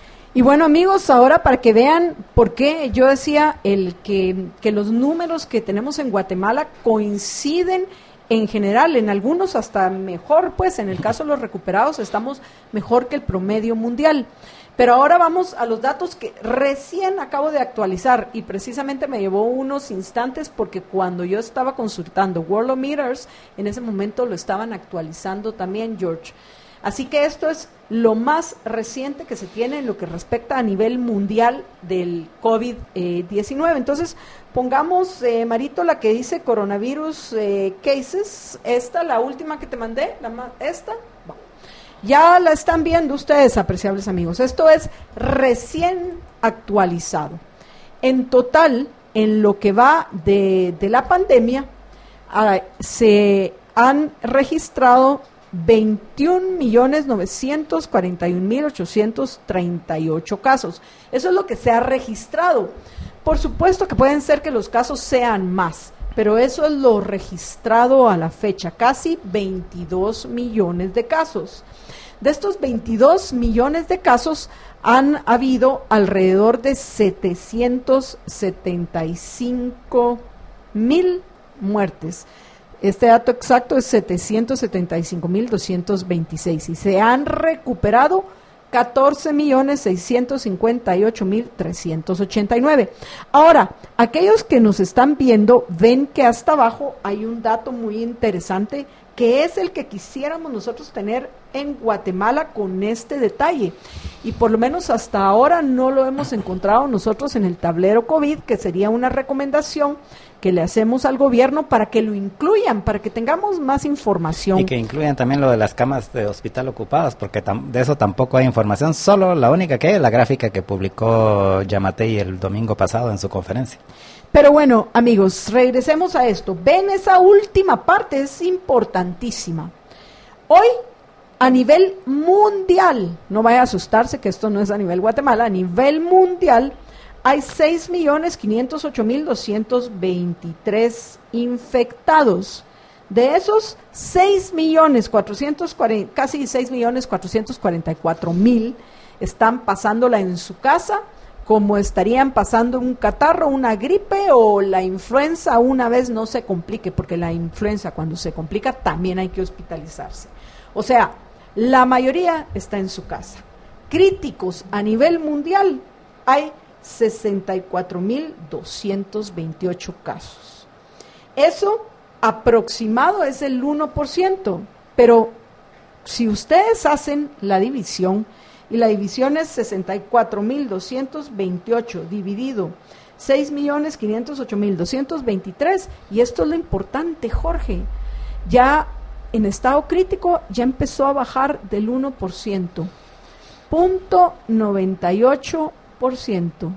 Y bueno, amigos, ahora para que vean por qué yo decía el que, que los números que tenemos en Guatemala coinciden en general, en algunos hasta mejor, pues en el caso de los recuperados estamos mejor que el promedio mundial. Pero ahora vamos a los datos que recién acabo de actualizar y precisamente me llevó unos instantes porque cuando yo estaba consultando Worldometers, en ese momento lo estaban actualizando también, George. Así que esto es lo más reciente que se tiene en lo que respecta a nivel mundial del COVID diecinueve. Entonces, pongamos, eh, Marito, la que dice coronavirus eh, cases, esta, la última que te mandé, la ma- esta, va. Ya la están viendo ustedes, apreciables amigos. Esto es recién actualizado. En total, en lo que va de, de la pandemia, ah, se han registrado veintiún millones novecientos cuarenta y un mil ochocientos treinta y ocho casos. Eso es lo que se ha registrado. Por supuesto que pueden ser que los casos sean más, pero eso es lo registrado a la fecha, casi veintidós millones de casos. De estos veintidós millones de casos han habido alrededor de setecientos setenta y cinco mil muertes. Este dato exacto es setecientos setenta y cinco mil doscientos veintiséis y se han recuperado catorce millones seiscientos cincuenta y ocho mil trescientos ochenta y nueve. Ahora, aquellos que nos están viendo ven que hasta abajo hay un dato muy interesante que es el que quisiéramos nosotros tener en Guatemala con este detalle. Y por lo menos hasta ahora no lo hemos encontrado nosotros en el tablero COVID, que sería una recomendación que le hacemos al gobierno para que lo incluyan, para que tengamos más información. Y que incluyan también lo de las camas de hospital ocupadas, porque tam- de eso tampoco hay información, solo la única que hay es la gráfica que publicó Yamatei el domingo pasado en su conferencia. Pero bueno, amigos, regresemos a esto. Ven, esa última parte es importantísima. Hoy, a nivel mundial, no vaya a asustarse que esto no es a nivel Guatemala, a nivel mundial, hay seis millones quinientos ocho mil doscientos veintitrés infectados. De esos, seis millones cuatrocientos cuarenta, casi seis millones cuatrocientos cuarenta y cuatro mil están pasándola en su casa, como estarían pasando un catarro, una gripe o la influenza una vez no se complique, porque la influenza cuando se complica también hay que hospitalizarse. O sea, la mayoría está en su casa. Críticos a nivel mundial hay sesenta y cuatro mil doscientos veintiocho casos. Eso aproximado es el uno por ciento, pero si ustedes hacen la división, y la división es sesenta y cuatro mil doscientos veintiocho dividido seis millones quinientos ocho mil doscientos veintitrés, y esto es lo importante, Jorge, ya en estado crítico ya empezó a bajar del uno por ciento, punto noventa y ocho por ciento,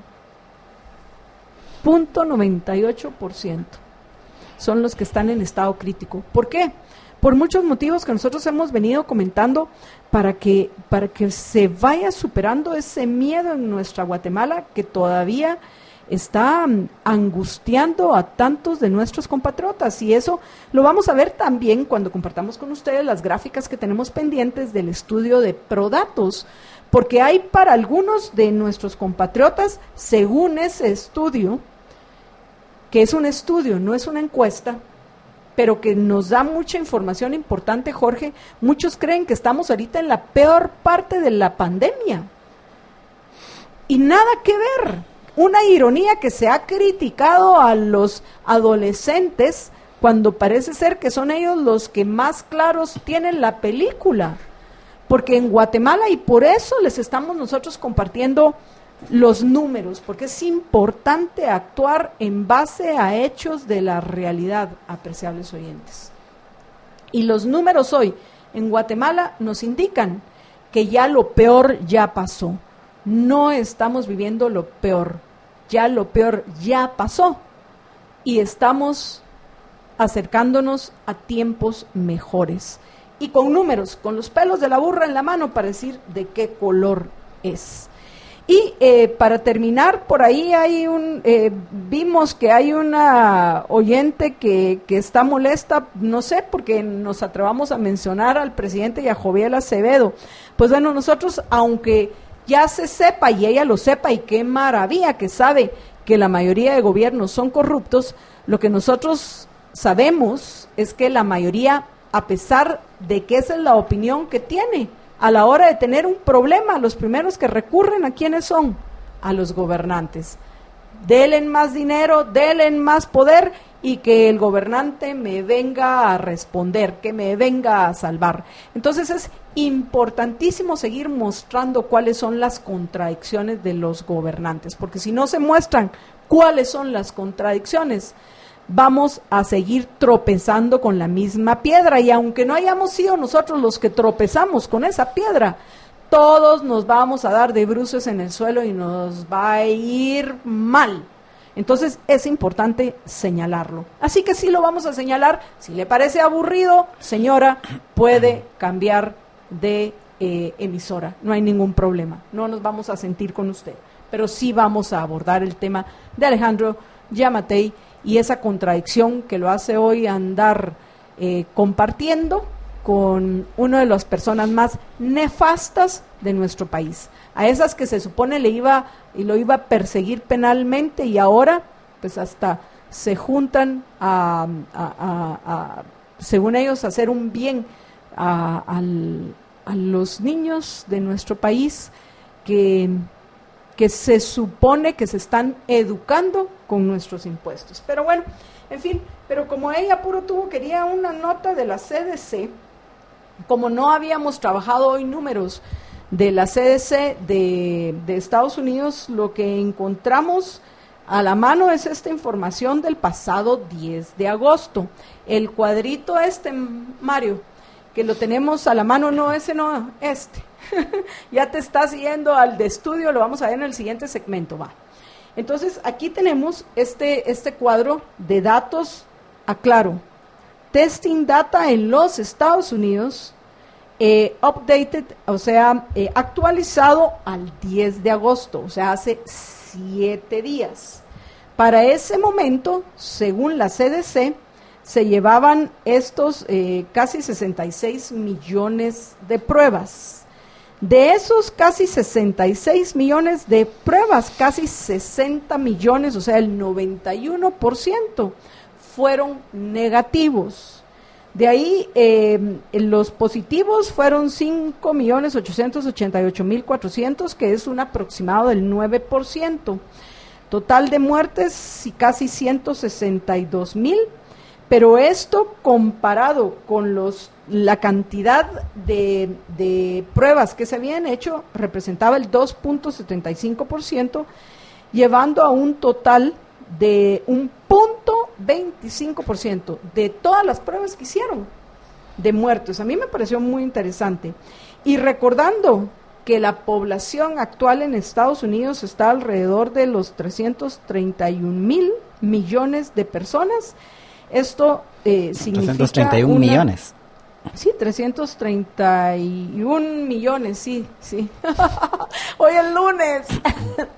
punto noventa y ocho por ciento son los que están en estado crítico. ¿Por qué? Por muchos motivos que nosotros hemos venido comentando para que, para que se vaya superando ese miedo en nuestra Guatemala que todavía está angustiando a tantos de nuestros compatriotas, y eso lo vamos a ver también cuando compartamos con ustedes las gráficas que tenemos pendientes del estudio de Prodatos, porque hay para algunos de nuestros compatriotas, según ese estudio, que es un estudio, no es una encuesta, pero que nos da mucha información importante, Jorge, muchos creen que estamos ahorita en la peor parte de la pandemia, y nada que ver. Una ironía que se ha criticado a los adolescentes cuando parece ser que son ellos los que más claros tienen la película, porque en Guatemala, y por eso les estamos nosotros compartiendo los números, porque es importante actuar en base a hechos de la realidad, apreciables oyentes. Y los números hoy en Guatemala nos indican que ya lo peor ya pasó. No estamos viviendo lo peor, ya lo peor ya pasó y estamos acercándonos a tiempos mejores. Y con números, con los pelos de la burra en la mano para decir de qué color es. Y eh, para terminar, por ahí hay un, eh, vimos que hay una oyente que, que está molesta, no sé, porque nos atrevamos a mencionar al presidente Yajoviel Acevedo. Pues bueno, nosotros, aunque ya se sepa y ella lo sepa, y qué maravilla que sabe que la mayoría de gobiernos son corruptos, lo que nosotros sabemos es que la mayoría, a pesar de que esa es la opinión que tiene, a la hora de tener un problema, los primeros que recurren, ¿a quiénes son? A los gobernantes. Denle más dinero, denle más poder y que el gobernante me venga a responder, que me venga a salvar. Entonces es importantísimo seguir mostrando cuáles son las contradicciones de los gobernantes, porque si no se muestran cuáles son las contradicciones, vamos a seguir tropezando con la misma piedra, y aunque no hayamos sido nosotros los que tropezamos con esa piedra, todos nos vamos a dar de bruces en el suelo y nos va a ir mal. Entonces es importante señalarlo. Así que sí lo vamos a señalar. Si le parece aburrido, señora, puede cambiar de eh, emisora. No hay ningún problema. No nos vamos a sentir con usted. Pero sí vamos a abordar el tema de Alejandro Giammattei y esa contradicción que lo hace hoy andar eh, compartiendo con una de las personas más nefastas de nuestro país, a esas que se supone le iba y lo iba a perseguir penalmente, y ahora pues hasta se juntan a, a, a, a según ellos, hacer un bien a, a, a los niños de nuestro país que, que se supone que se están educando con nuestros impuestos. Pero bueno, en fin, pero como ella puro tuvo, quería una nota de la C D C, como no habíamos trabajado hoy números de la C D C de, de Estados Unidos, lo que encontramos a la mano es esta información del pasado diez de agosto. El cuadrito este, Mario, que lo tenemos a la mano, no ese, no, este. Ya te estás yendo al de estudio, lo vamos a ver en el siguiente segmento, va. Entonces, aquí tenemos este, este cuadro de datos, aclaro, testing data en los Estados Unidos, eh, updated, o sea, eh, actualizado al diez de agosto, o sea, hace siete días. Para ese momento, según la C D C, se llevaban estos eh, casi sesenta y seis millones de pruebas. De esos casi sesenta y seis millones de pruebas, casi sesenta millones, o sea, el noventa y uno por ciento, fueron negativos. De ahí, eh, los positivos fueron cinco millones ochocientos ochenta y ocho mil cuatrocientos, que es un aproximado del nueve por ciento. Total de muertes, casi ciento sesenta y dos mil, pero esto comparado con los la cantidad de, de pruebas que se habían hecho, representaba el dos punto setenta y cinco por ciento, llevando a un total de un punto veinticinco por ciento de todas las pruebas que hicieron de muertos. A mí me pareció muy interesante. Y recordando que la población actual en Estados Unidos está alrededor de los trescientos treinta y un mil millones de personas, esto eh, significa... trescientos treinta y un una, millones. Sí, trescientos treinta y un millones, sí, sí. Hoy el lunes.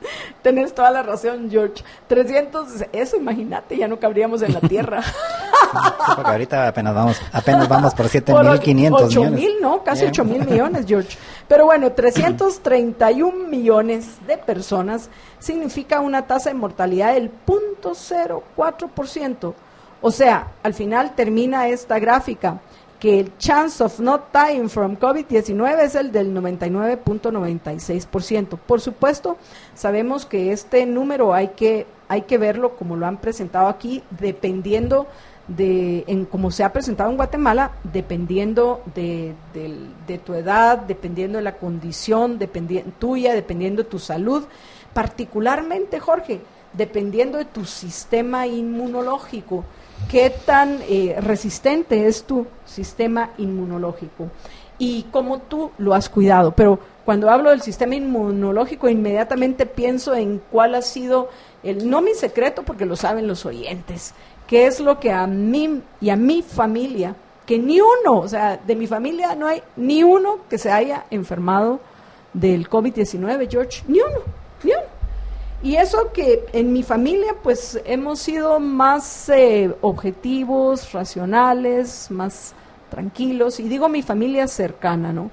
Tenés toda la razón, George. trescientos, eso imagínate, ya no cabríamos en la Tierra. Sí, porque ahorita apenas vamos, apenas vamos por siete mil quinientos millones. ocho mil, ¿no? Casi ocho mil millones, George. Pero bueno, trescientos treinta y un millones de personas significa una tasa de mortalidad del cero punto cero cuatro por ciento. O sea, al final termina esta gráfica que el chance of not dying from COVID diecinueve es el del noventa y nueve punto noventa y seis por ciento. Por supuesto, sabemos que este número hay que, hay que verlo como lo han presentado aquí, dependiendo de en cómo se ha presentado en Guatemala, dependiendo de, de, de tu edad, dependiendo de la condición dependi- tuya, dependiendo de tu salud, particularmente, Jorge, dependiendo de tu sistema inmunológico. ¿Qué tan eh, resistente es tu sistema inmunológico? Y cómo tú lo has cuidado. Pero cuando hablo del sistema inmunológico, inmediatamente pienso en cuál ha sido, el no mi secreto, porque lo saben los oyentes, qué es lo que a mí y a mi familia, que ni uno, o sea, de mi familia no hay ni uno que se haya enfermado del COVID diecinueve, George, ni uno, ni uno. Y eso que en mi familia pues hemos sido más eh, objetivos, racionales, más tranquilos, y digo mi familia cercana, ¿no?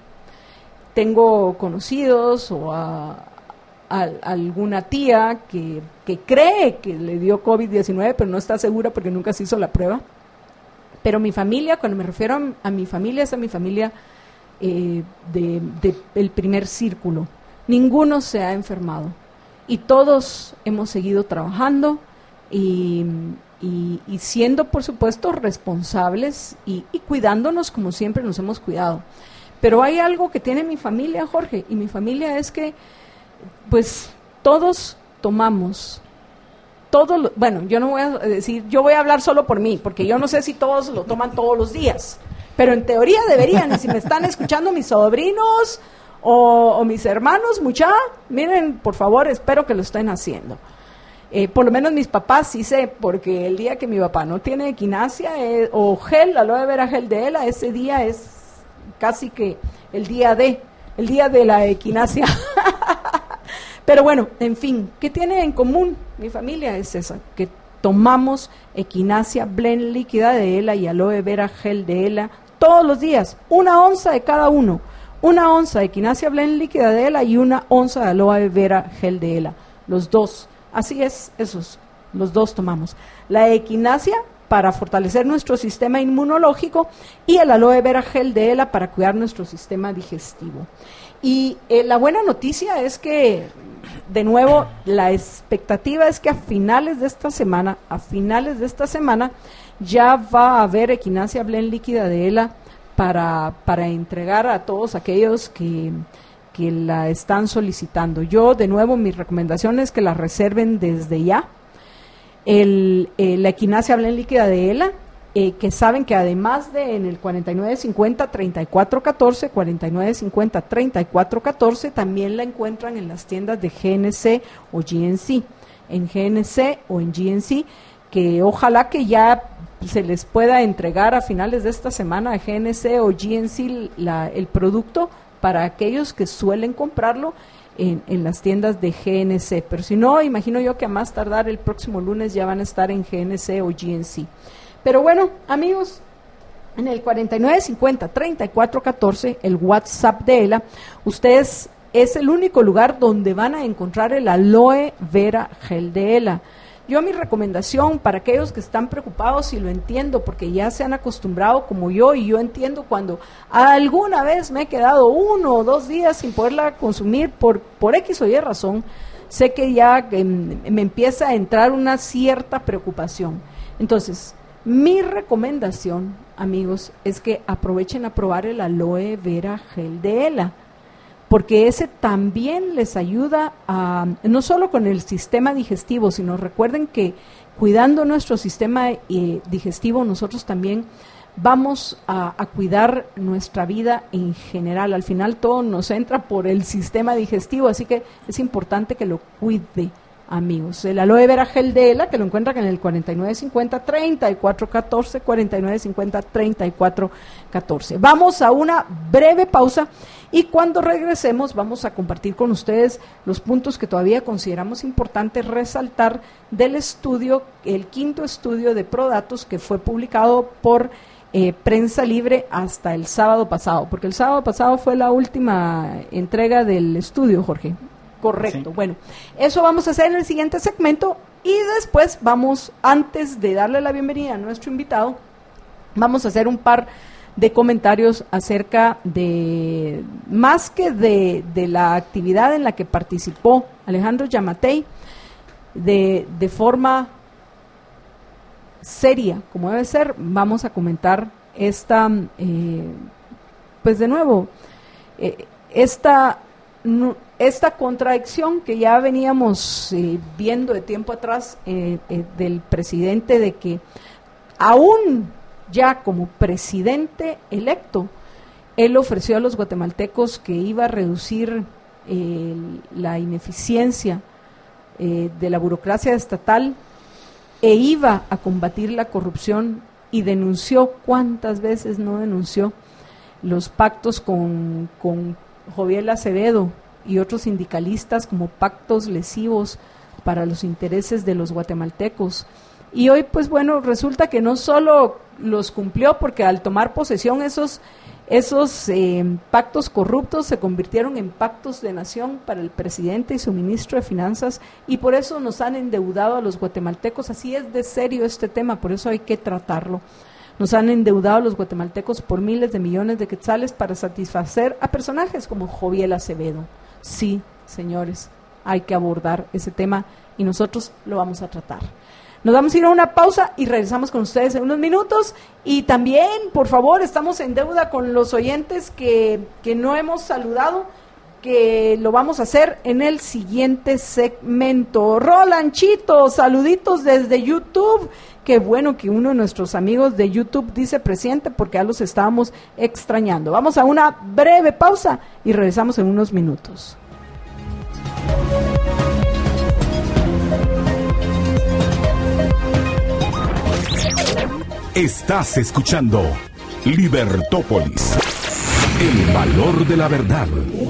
Tengo conocidos o a, a, a alguna tía que, que cree que le dio COVID diecinueve, pero no está segura porque nunca se hizo la prueba. Pero mi familia, cuando me refiero a, a mi familia, es a mi familia eh, de, de el primer círculo. Ninguno se ha enfermado. Y todos hemos seguido trabajando y, y, y siendo, por supuesto, responsables y, y cuidándonos como siempre nos hemos cuidado. Pero hay algo que tiene mi familia, Jorge, y mi familia es que, pues, todos tomamos, todo lo, bueno, yo no voy a decir, yo voy a hablar solo por mí, porque yo no sé si todos lo toman todos los días, pero en teoría deberían, y si me están escuchando mis sobrinos O, o mis hermanos, mucha, miren, por favor, espero que lo estén haciendo. Eh, por lo menos mis papás sí sé, porque el día que mi papá no tiene equinacia eh, o gel, aloe vera gel de ELA, ese día es casi que el día de, el día de la equinacia. Pero bueno, en fin, ¿qué tiene en común mi familia? Es esa, que tomamos equinacia blend líquida de ELA y aloe vera gel de ELA todos los días, una onza de cada uno. Una onza de equinacia blend líquida de ELA y una onza de aloe vera gel de ELA. Los dos. Así es, esos. Los dos tomamos. La equinacia para fortalecer nuestro sistema inmunológico y el aloe vera gel de ELA para cuidar nuestro sistema digestivo. Y eh, la buena noticia es que, de nuevo, la expectativa es que a finales de esta semana, a finales de esta semana, ya va a haber equinacia blend líquida de ELA Para, para entregar a todos aquellos que, que la están solicitando. Yo, de nuevo, mi recomendación es que la reserven desde ya. El, eh, la equinacia blend líquida de ELA, eh, que saben que además de en el cuarenta y nueve cincuenta treinta y cuatro catorce, cuarenta y nueve cincuenta treinta y cuatro catorce, también la encuentran en las tiendas de G N C o G N C. En G N C o en G N C, que ojalá que ya se les pueda entregar a finales de esta semana a G N C o G N C la, el producto para aquellos que suelen comprarlo en, en las tiendas de G N C. Pero si no, imagino yo que a más tardar el próximo lunes ya van a estar en G N C o G N C. Pero bueno, amigos, en el cuarenta y nueve cincuenta treinta y cuatro catorce, el WhatsApp de ELA, ustedes es el único lugar donde van a encontrar el aloe vera gel de ELA. Yo mi recomendación para aquellos que están preocupados, y lo entiendo porque ya se han acostumbrado como yo, y yo entiendo cuando alguna vez me he quedado uno o dos días sin poderla consumir por, por X o Y razón, sé que ya eh, me empieza a entrar una cierta preocupación. Entonces, mi recomendación, amigos, es que aprovechen a probar el aloe vera gel de ELA, porque ese también les ayuda a, no solo con el sistema digestivo, sino recuerden que cuidando nuestro sistema eh, digestivo, nosotros también vamos a, a cuidar nuestra vida en general. Al final todo nos entra por el sistema digestivo, así que es importante que lo cuide, amigos. El aloe vera gel de ELA, que lo encuentran en el cuarenta y nueve cincuenta treinta y cuatro catorce, cuarenta y nueve cincuenta treinta y cuatro catorce. Vamos a una breve pausa Y cuando regresemos vamos a compartir con ustedes los puntos que todavía consideramos importantes resaltar del estudio, el quinto estudio de Prodatos que fue publicado por eh, Prensa Libre hasta el sábado pasado, porque el sábado pasado fue la última entrega del estudio, Jorge. Correcto, sí. Bueno, eso vamos a hacer en el siguiente segmento y después vamos, antes de darle la bienvenida a nuestro invitado, vamos a hacer un par de comentarios acerca de, más que de, de la actividad en la que participó Alejandro Giammattei, de, de forma seria, como debe ser, vamos a comentar esta, eh, pues de nuevo, eh, esta... No, esta contradicción que ya veníamos eh, viendo de tiempo atrás eh, eh, del presidente, de que aún ya como presidente electo, él ofreció a los guatemaltecos que iba a reducir eh, la ineficiencia eh, de la burocracia estatal e iba a combatir la corrupción, y denunció, ¿cuántas veces no denunció los pactos con, con Joviel Acevedo y otros sindicalistas como pactos lesivos para los intereses de los guatemaltecos? Y hoy, pues bueno, resulta que no solo los cumplió, porque al tomar posesión esos, esos eh, pactos corruptos se convirtieron en pactos de nación para el presidente y su ministro de Finanzas, y por eso nos han endeudado a los guatemaltecos. Así es de serio este tema, por eso hay que tratarlo. Nos han endeudado a los guatemaltecos por miles de millones de quetzales para satisfacer a personajes como Joviel Acevedo. Sí, señores, hay que abordar ese tema y nosotros lo vamos a tratar. Nos vamos a ir a una pausa y regresamos con ustedes en unos minutos. Y también, por favor, estamos en deuda con los oyentes que, que no hemos saludado, que lo vamos a hacer en el siguiente segmento. Rolanchito, saluditos desde YouTube. Qué bueno que uno de nuestros amigos de YouTube dice presente, porque ya los estábamos extrañando. Vamos a una breve pausa y regresamos en unos minutos. Estás escuchando Libertópolis, el valor de la verdad.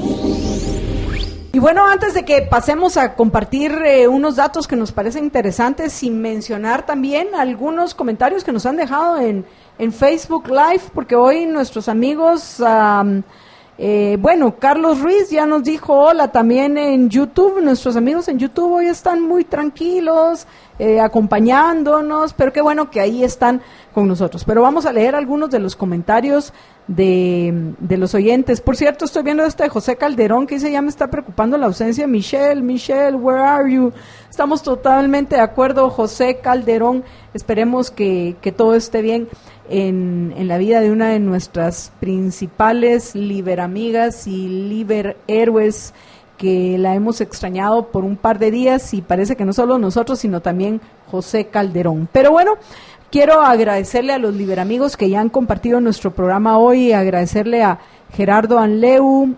Y bueno, antes de que pasemos a compartir eh, unos datos que nos parecen interesantes, sin mencionar también algunos comentarios que nos han dejado en, en Facebook Live, porque hoy nuestros amigos, um, eh, bueno, Carlos Ruiz ya nos dijo hola también en YouTube. Nuestros amigos en YouTube hoy están muy tranquilos, eh, acompañándonos, pero qué bueno que ahí están con nosotros. Pero vamos a leer algunos de los comentarios de, de los oyentes. Por cierto, estoy viendo este de José Calderón, que dice: ya me está preocupando la ausencia de Michelle. Michelle, where are you? Estamos totalmente de acuerdo, José Calderón. Esperemos que, que todo esté bien en, en la vida de una de nuestras principales liberamigas y liberhéroes, que la hemos extrañado por un par de días, y parece que no solo nosotros, sino también José Calderón. Pero bueno, quiero agradecerle a los liberamigos que ya han compartido nuestro programa hoy, agradecerle a Gerardo Anleu,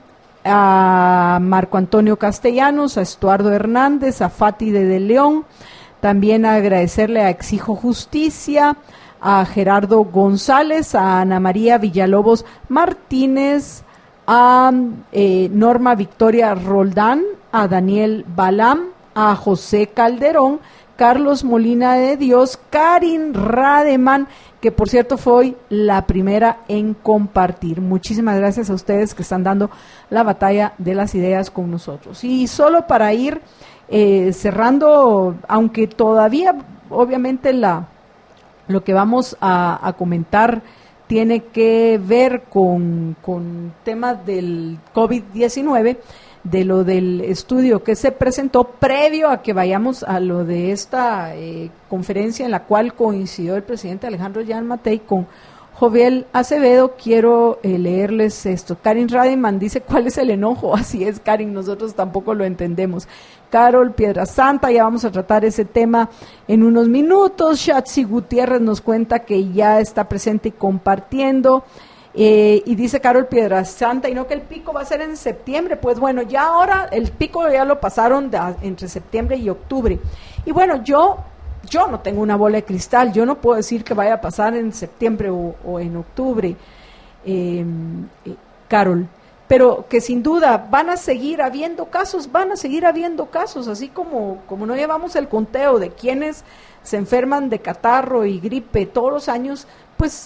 a Marco Antonio Castellanos, a Estuardo Hernández, a Fati de, de León, también agradecerle a Exijo Justicia, a Gerardo González, a Ana María Villalobos Martínez, a eh, Norma Victoria Roldán, a Daniel Balam, a José Calderón, Carlos Molina de Dios, Karin Rademan, que por cierto fue hoy la primera en compartir. Muchísimas gracias a ustedes que están dando la batalla de las ideas con nosotros. Y solo para ir eh, cerrando, aunque todavía obviamente la lo que vamos a, a comentar tiene que ver con, con temas del COVID diecinueve, de lo del estudio que se presentó previo a que vayamos a lo de esta eh, conferencia en la cual coincidió el presidente Alejandro Giammattei con Joviel Acevedo. Quiero eh, leerles esto. Karin Rademan dice: ¿cuál es el enojo? Así es, Karin, nosotros tampoco lo entendemos. Carol Piedrasanta, ya vamos a tratar ese tema en unos minutos. Shatsi Gutiérrez nos cuenta que ya está presente y compartiendo. Eh, y dice Carol Piedrasanta, y no que el pico va a ser en septiembre. Pues bueno, ya ahora el pico ya lo pasaron de, entre septiembre y octubre. Y bueno, yo yo no tengo una bola de cristal, yo no puedo decir que vaya a pasar en septiembre o, o en octubre, eh, eh, Carol. pero que sin duda van a seguir habiendo casos, van a seguir habiendo casos, así como, como no llevamos el conteo de quienes se enferman de catarro y gripe todos los años, pues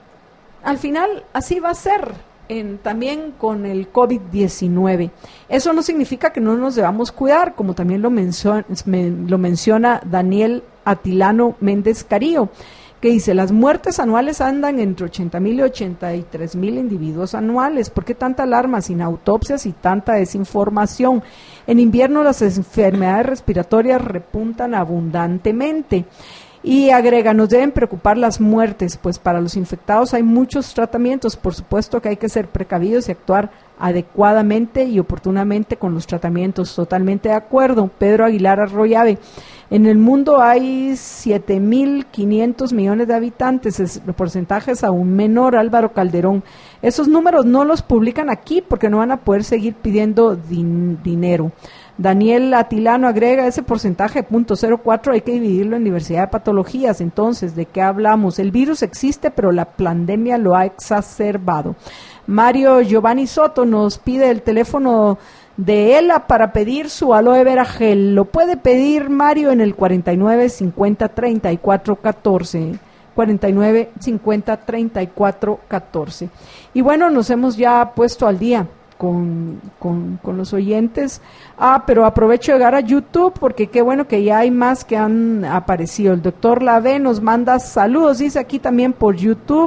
al final así va a ser en, también con el COVID diecinueve. Eso no significa que no nos debamos cuidar, como también lo menciona, lo menciona Daniel Atilano Méndez Carío, que dice, las muertes anuales andan entre ochenta mil y ochenta y tres mil individuos anuales. ¿Por qué tanta alarma sin autopsias y tanta desinformación? En invierno las enfermedades respiratorias repuntan abundantemente. Y agrega, nos deben preocupar las muertes, pues para los infectados hay muchos tratamientos. Por supuesto que hay que ser precavidos y actuar adecuadamente y oportunamente con los tratamientos. Totalmente de acuerdo. Pedro Aguilar Arroyave. En el mundo hay siete mil quinientos millones de habitantes, el porcentaje es aún menor. Álvaro Calderón. Esos números no los publican aquí porque no van a poder seguir pidiendo din- dinero. Daniel Atilano agrega, ese porcentaje de punto cero cuatro hay que dividirlo en diversidad de patologías. Entonces, ¿de qué hablamos? El virus existe, pero la pandemia lo ha exacerbado. Mario Giovanni Soto nos pide el teléfono de ELA para pedir su aloe vera gel. Lo puede pedir Mario en el cuarenta y nueve cincuenta treinta y cuatro catorce. cuarenta y nueve cincuenta treinta y cuatro catorce. Y bueno, nos hemos ya puesto al día Con, con, con los oyentes. Ah, pero aprovecho de llegar a YouTube porque qué bueno que ya hay más que han aparecido. El doctor Lave nos manda saludos, dice aquí también por YouTube.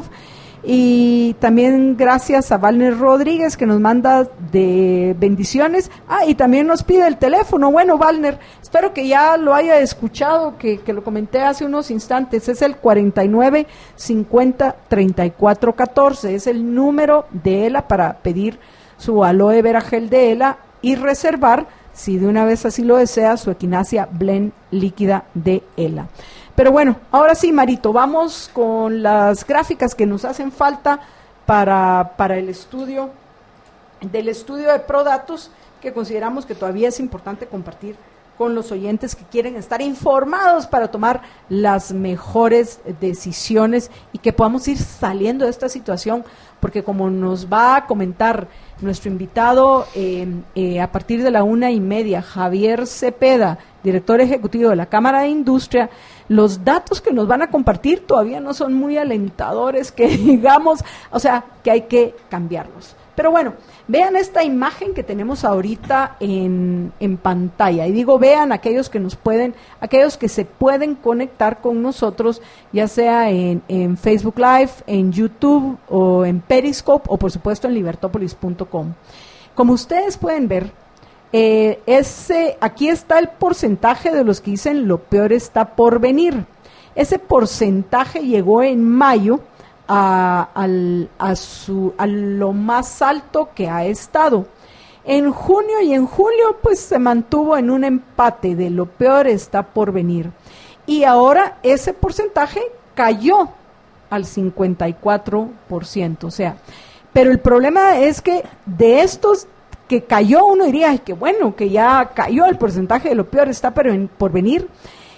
Y también gracias a Valner Rodríguez que nos manda de bendiciones. Ah, y también nos pide el teléfono. Bueno, Valner, espero que ya lo haya escuchado, que, que lo comenté hace unos instantes. Es el cuarenta y nueve cincuenta treinta y cuatro catorce. Es el número de ELA para pedir su aloe vera gel de ELA y reservar, si de una vez así lo desea, su Equinacia Blend líquida de ELA. Pero bueno, ahora sí, Marito, vamos con las gráficas que nos hacen falta para, para el estudio, del estudio de ProDatos, que consideramos que todavía es importante compartir con los oyentes que quieren estar informados para tomar las mejores decisiones y que podamos ir saliendo de esta situación, porque como nos va a comentar nuestro invitado eh, eh, a partir de la una y media, Javier Cepeda, director ejecutivo de la Cámara de Industria, los datos que nos van a compartir todavía no son muy alentadores, que digamos, o sea, que hay que cambiarlos. Pero bueno, vean esta imagen que tenemos ahorita en, en pantalla. Y digo, vean aquellos que nos pueden, aquellos que se pueden conectar con nosotros, ya sea en, en Facebook Live, en YouTube o en Periscope o por supuesto en libertópolis punto com. Como ustedes pueden ver, eh, ese, aquí está el porcentaje de los que dicen lo peor está por venir. Ese porcentaje llegó en mayo A, al, a, su, a lo más alto que ha estado. En junio y en julio pues se mantuvo en un empate de lo peor está por venir. Y ahora ese porcentaje cayó al cincuenta y cuatro por ciento. O sea, pero el problema es que de estos que cayó, uno diría, ay, qué bueno, que ya cayó el porcentaje de lo peor está por venir.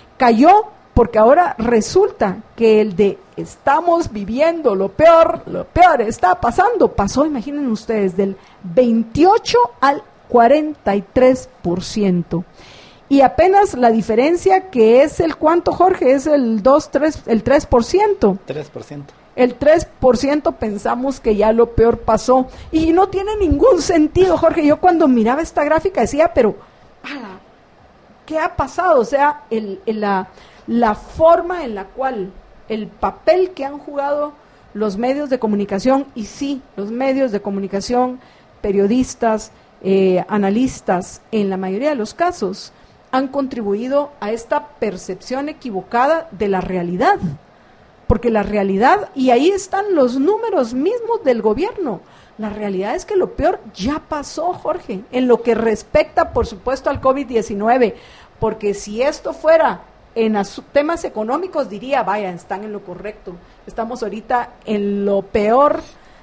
Cayó porque ahora resulta que el de estamos viviendo lo peor, lo peor está pasando, pasó, imaginen ustedes, del veintiocho al cuarenta y tres por ciento. Y apenas la diferencia que es el cuánto, Jorge, es el dos, tres, el tres por ciento. tres por ciento. El tres por ciento pensamos que ya lo peor pasó. Y no tiene ningún sentido, Jorge. Yo cuando miraba esta gráfica decía, pero, ¡ala! ¿Qué ha pasado? O sea, el, el, la... la forma en la cual el papel que han jugado los medios de comunicación, y sí, los medios de comunicación, periodistas, eh, analistas, en la mayoría de los casos, han contribuido a esta percepción equivocada de la realidad. Porque la realidad, y ahí están los números mismos del gobierno, la realidad es que lo peor ya pasó, Jorge, en lo que respecta, por supuesto, al COVID diecinueve, porque si esto fuera en temas económicos diría, vaya, están en lo correcto. Estamos ahorita en lo peor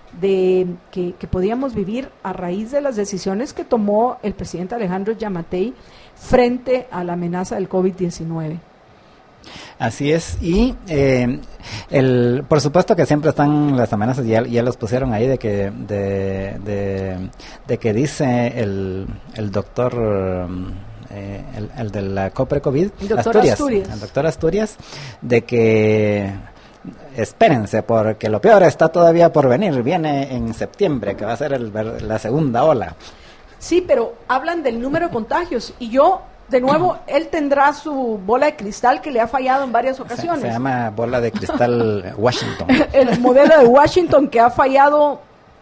de que, que podíamos vivir a raíz de las decisiones que tomó el presidente Alejandro Yamatei frente a la amenaza del COVID diecinueve. Así es, y eh, el, por supuesto que siempre están las amenazas, ya, ya los pusieron ahí, de que de, de, de que dice el, el doctor, eh, el, el de la Copre COVID, Asturias, Asturias, el doctor Asturias, de que espérense, porque lo peor está todavía por venir, viene en septiembre, que va a ser el, la segunda ola. Sí, pero hablan del número de contagios, y yo... De nuevo, él tendrá su bola de cristal que le ha fallado en varias ocasiones. Se, se llama bola de cristal Washington. El modelo de Washington que ha fallado,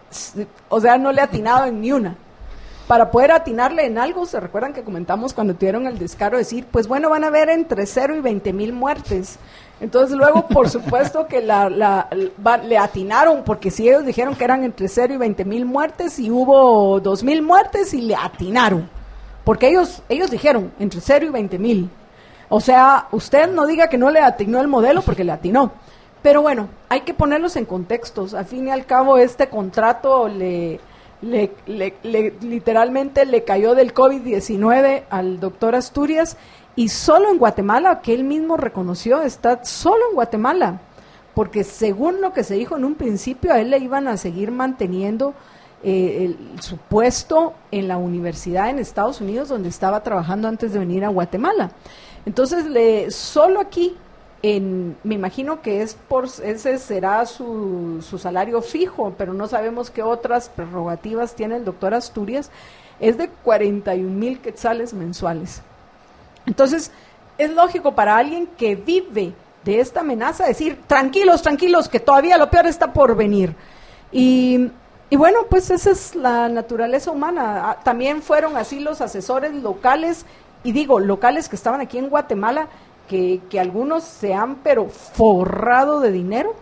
o sea, no le ha atinado en ni una. Para poder atinarle en algo, se recuerdan que comentamos cuando tuvieron el descaro de decir, pues bueno, van a haber entre cero y veinte mil muertes. Entonces luego, por supuesto que la, la, la, le atinaron, porque si ellos dijeron que eran entre cero y veinte mil muertes, y hubo dos mil muertes y le atinaron. Porque ellos ellos dijeron entre cero y veinte mil. O sea, usted no diga que no le atinó el modelo, porque le atinó. Pero bueno, hay que ponerlos en contextos. Al fin y al cabo, este contrato le, le, le, le literalmente le cayó del COVID diecinueve al doctor Asturias, y solo en Guatemala, que él mismo reconoció, está solo en Guatemala. Porque según lo que se dijo en un principio, a él le iban a seguir manteniendo Eh, el, su puesto en la universidad en Estados Unidos, donde estaba trabajando antes de venir a Guatemala. Entonces, le, solo aquí, en, me imagino que es por ese será su, su salario fijo, pero no sabemos qué otras prerrogativas tiene el doctor Asturias, es de cuarenta y un mil quetzales mensuales. Entonces, es lógico para alguien que vive de esta amenaza decir, tranquilos, tranquilos, que todavía lo peor está por venir. Y... Y bueno, pues esa es la naturaleza humana. También fueron así los asesores locales, y digo, locales que estaban aquí en Guatemala, que, que algunos se han pero forrado de dinero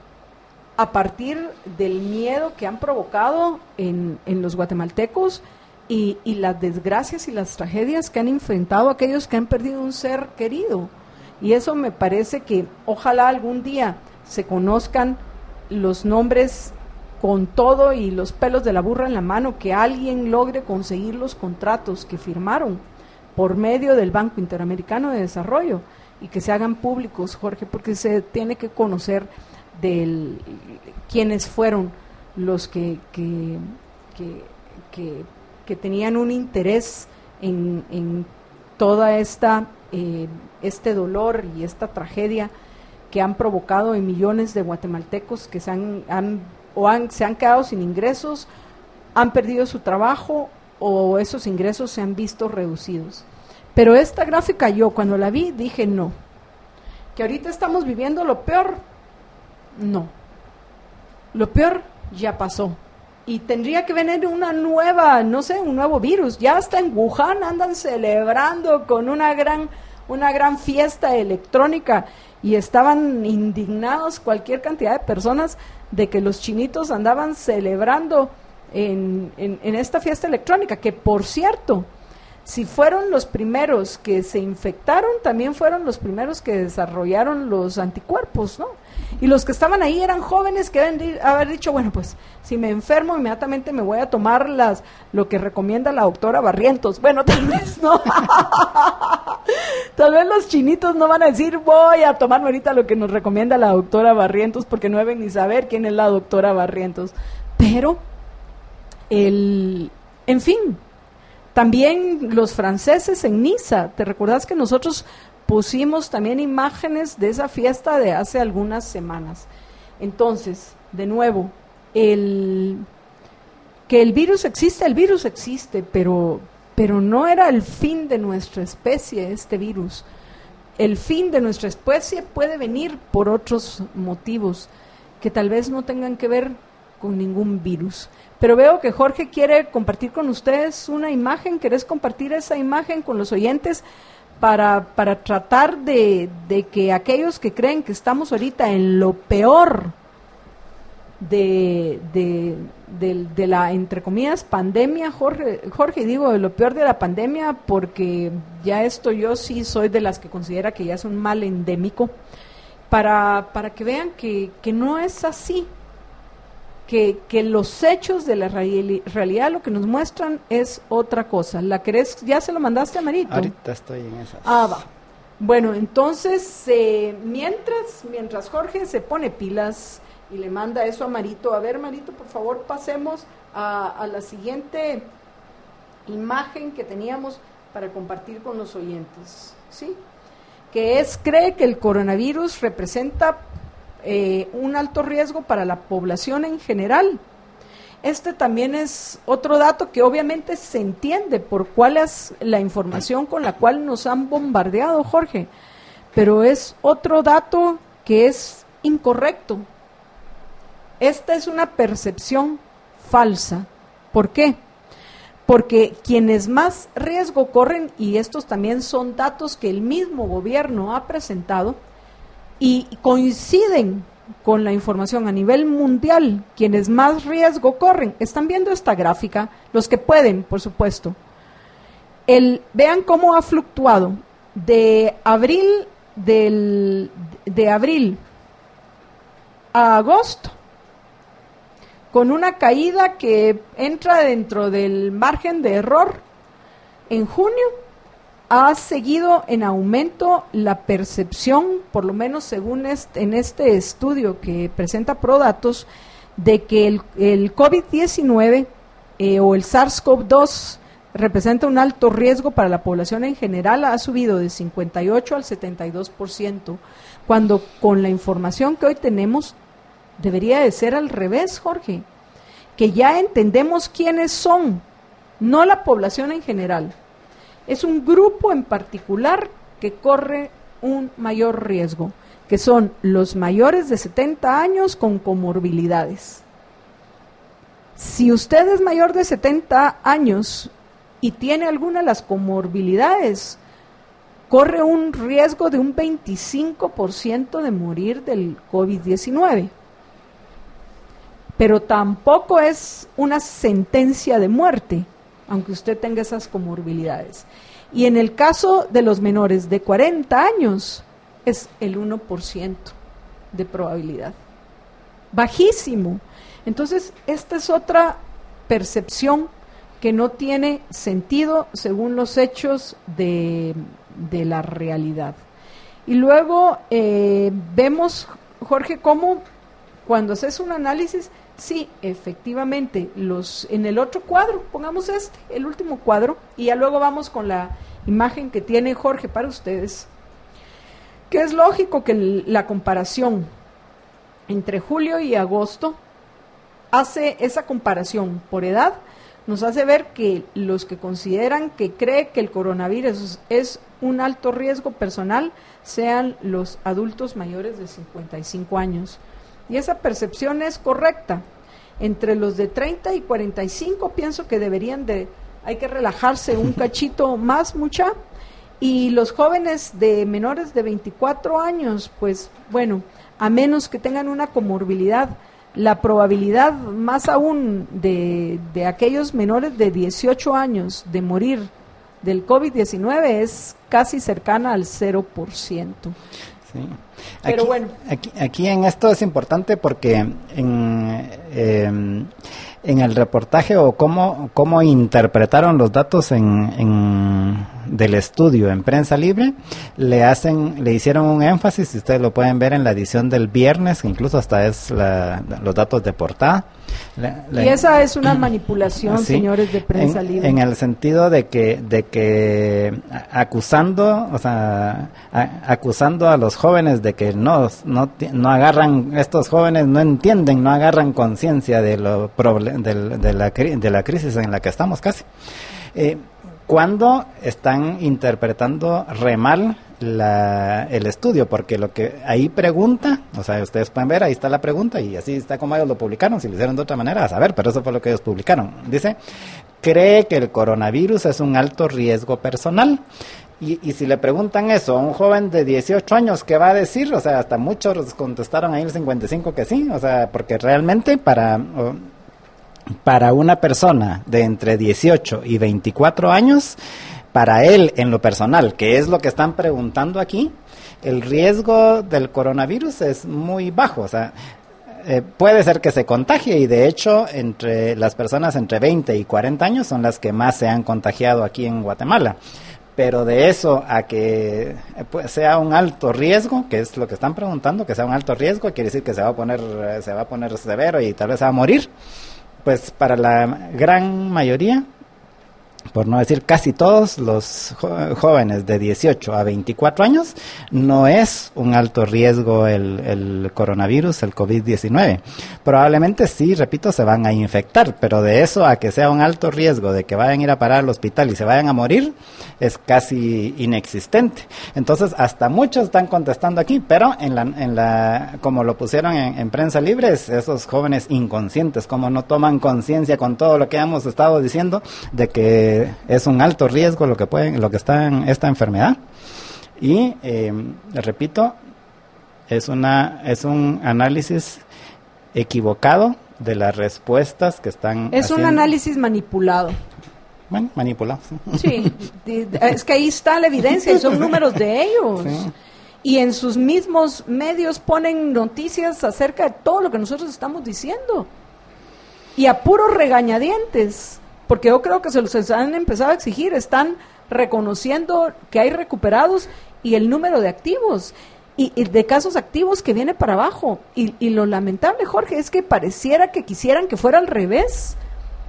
a partir del miedo que han provocado en, en los guatemaltecos, y, y las desgracias y las tragedias que han enfrentado aquellos que han perdido un ser querido. Y eso me parece que ojalá algún día se conozcan los nombres con todo y los pelos de la burra en la mano, que alguien logre conseguir los contratos que firmaron por medio del Banco Interamericano de Desarrollo, y que se hagan públicos, Jorge, porque se tiene que conocer del quiénes fueron los que que, que, que, que tenían un interés en, en toda esta eh, este dolor y esta tragedia que han provocado en millones de guatemaltecos que se han, han o han, se han quedado sin ingresos, han perdido su trabajo, o esos ingresos se han visto reducidos. Pero esta gráfica, yo cuando la vi dije no, que ahorita estamos viviendo lo peor, no, lo peor ya pasó, y tendría que venir una nueva, no sé, un nuevo virus. Ya hasta en Wuhan andan celebrando con una gran, una gran fiesta electrónica, y estaban indignados cualquier cantidad de personas de que los chinitos andaban celebrando en, en, en esta fiesta electrónica, que por cierto, si fueron los primeros que se infectaron, también fueron los primeros que desarrollaron los anticuerpos, ¿no? Y los que estaban ahí eran jóvenes que deben haber dicho, bueno, pues si me enfermo inmediatamente me voy a tomar las lo que recomienda la doctora Barrientos. Bueno, tal vez no. Tal vez los chinitos no van a decir, voy a tomarme ahorita lo que nos recomienda la doctora Barrientos, porque no deben ni saber quién es la doctora Barrientos. Pero, el, en fin, también los franceses en Niza, ¿te recordás que nosotros pusimos también imágenes de esa fiesta de hace algunas semanas? Entonces, de nuevo, el que el virus existe, el virus existe, pero, pero no era el fin de nuestra especie este virus. El fin de nuestra especie puede venir por otros motivos que tal vez no tengan que ver con ningún virus. Pero veo que Jorge quiere compartir con ustedes una imagen. ¿Querés compartir esa imagen con los oyentes para, para tratar de, de que aquellos que creen que estamos ahorita en lo peor de, de, de, de la, entre comillas, pandemia, Jorge, Jorge, digo, de lo peor de la pandemia, porque ya esto yo sí soy de las que considera que ya es un mal endémico, para, para que vean que, que no es así. Que, que los hechos de la reali- realidad lo que nos muestran es otra cosa. ¿La querés? ¿Ya se lo mandaste a Marito? Ahorita estoy en esas. Ah, va. Bueno, entonces, eh, mientras, mientras Jorge se pone pilas y le manda eso a Marito, a ver, Marito, por favor, pasemos a, a la siguiente imagen que teníamos para compartir con los oyentes, ¿sí? Que es, cree que el coronavirus representa eh, un alto riesgo para la población en general. Este también es otro dato que obviamente se entiende por cuál es la información con la cual nos han bombardeado, Jorge, pero es otro dato que es incorrecto. Esta es una percepción falsa. ¿Por qué? Porque quienes más riesgo corren, y estos también son datos que el mismo gobierno ha presentado y coinciden con la información a nivel mundial, quienes más riesgo corren, están viendo esta gráfica, los que pueden, por supuesto. El, vean cómo ha fluctuado de abril, del, de abril a agosto, con una caída que entra dentro del margen de error. En junio ha seguido en aumento la percepción, por lo menos según este, en este estudio que presenta ProDatos, de que el, el COVID diecinueve eh, o el SARS-CoV dos representa un alto riesgo para la población en general. Ha subido de cincuenta y ocho al setenta y dos por ciento, cuando con la información que hoy tenemos debería de ser al revés, Jorge, que ya entendemos quiénes son, no la población en general. Es un grupo en particular que corre un mayor riesgo, que son los mayores de setenta años con comorbilidades. Si usted es mayor de setenta años y tiene alguna de las comorbilidades, corre un riesgo de un veinticinco por ciento de morir del COVID diecinueve. Pero tampoco es una sentencia de muerte, aunque usted tenga esas comorbilidades. Y en el caso de los menores de cuarenta años, es el uno por ciento de probabilidad. Bajísimo. Entonces, esta es otra percepción que no tiene sentido según los hechos de, de la realidad. Y luego eh, vemos, Jorge, cómo cuando haces un análisis, sí, efectivamente, los en el otro cuadro, pongamos este, el último cuadro, y ya luego vamos con la imagen que tiene Jorge para ustedes, que es lógico que el, la comparación entre julio y agosto hace esa comparación por edad, nos hace ver que los que consideran que cree que el coronavirus es un alto riesgo personal sean los adultos mayores de cincuenta y cinco años. Y esa percepción es correcta. Entre los de treinta y cuarenta y cinco pienso que deberían de, hay que relajarse un cachito más, mucha. Y los jóvenes de menores de veinticuatro años, pues bueno, a menos que tengan una comorbilidad, la probabilidad más aún de, de aquellos menores de dieciocho años de morir del COVID diecinueve es casi cercana al cero por ciento. Sí. Pero aquí, bueno. Aquí, aquí en esto es importante porque en, eh, en el reportaje o cómo, cómo interpretaron los datos en, en del estudio en Prensa Libre, le hacen, le hicieron un énfasis, si ustedes lo pueden ver en la edición del viernes, que incluso hasta es la, los datos de portada. La, la, y esa es una manipulación, ¿sí? Señores de Prensa en, Libre. En el sentido de que, de que acusando, o sea, a, acusando a los jóvenes de que no, no, no agarran, estos jóvenes no entienden, no agarran conciencia de lo de, de, la, de la crisis en la que estamos casi. Eh, cuando están interpretando re mal la, el estudio, porque lo que ahí pregunta, o sea, ustedes pueden ver, ahí está la pregunta y así está como ellos lo publicaron. Si lo hicieron de otra manera, a saber, pero eso fue lo que ellos publicaron. Dice, cree que el coronavirus es un alto riesgo personal. Y, y si le preguntan eso a un joven de dieciocho años, ¿qué va a decir? O sea, hasta muchos contestaron ahí el cincuenta y cinco que sí, o sea, porque realmente para... Oh, para una persona de entre dieciocho y veinticuatro años, para él en lo personal, que es lo que están preguntando aquí, el riesgo del coronavirus es muy bajo, o sea, eh, puede ser que se contagie y de hecho entre las personas entre veinte y cuarenta años son las que más se han contagiado aquí en Guatemala. pero de eso a que pues, sea un alto riesgo, que es lo que están preguntando, que sea un alto riesgo, quiere decir que se va a poner, se va a poner severo y tal vez se va a morir, pues para la gran mayoría, por no decir casi todos los jo- jóvenes de dieciocho a veinticuatro años, no es un alto riesgo el, el coronavirus, el covid diecinueve. Probablemente sí, repito, se van a infectar, pero de eso a que sea un alto riesgo de que vayan a ir a parar al hospital y se vayan a morir, es casi inexistente. Entonces, hasta muchos están contestando aquí, pero en la, en la como lo pusieron en, en Prensa Libre, es esos jóvenes inconscientes, como no toman conciencia con todo lo que hemos estado diciendo, de que es un alto riesgo lo que pueden, lo que está en esta enfermedad. Y eh, repito, es una es un análisis equivocado de las respuestas que están Es haciendo. un análisis manipulado. Bueno, manipulado. Sí, de- de- es que ahí está la evidencia y son números de ellos. Sí. Y en sus mismos medios ponen noticias acerca de todo lo que nosotros estamos diciendo. Y a puros regañadientes, porque yo creo que se los han empezado a exigir, están reconociendo que hay recuperados y el número de activos, y, y de casos activos que viene para abajo. Y, y lo lamentable, Jorge, es que pareciera que quisieran que fuera al revés,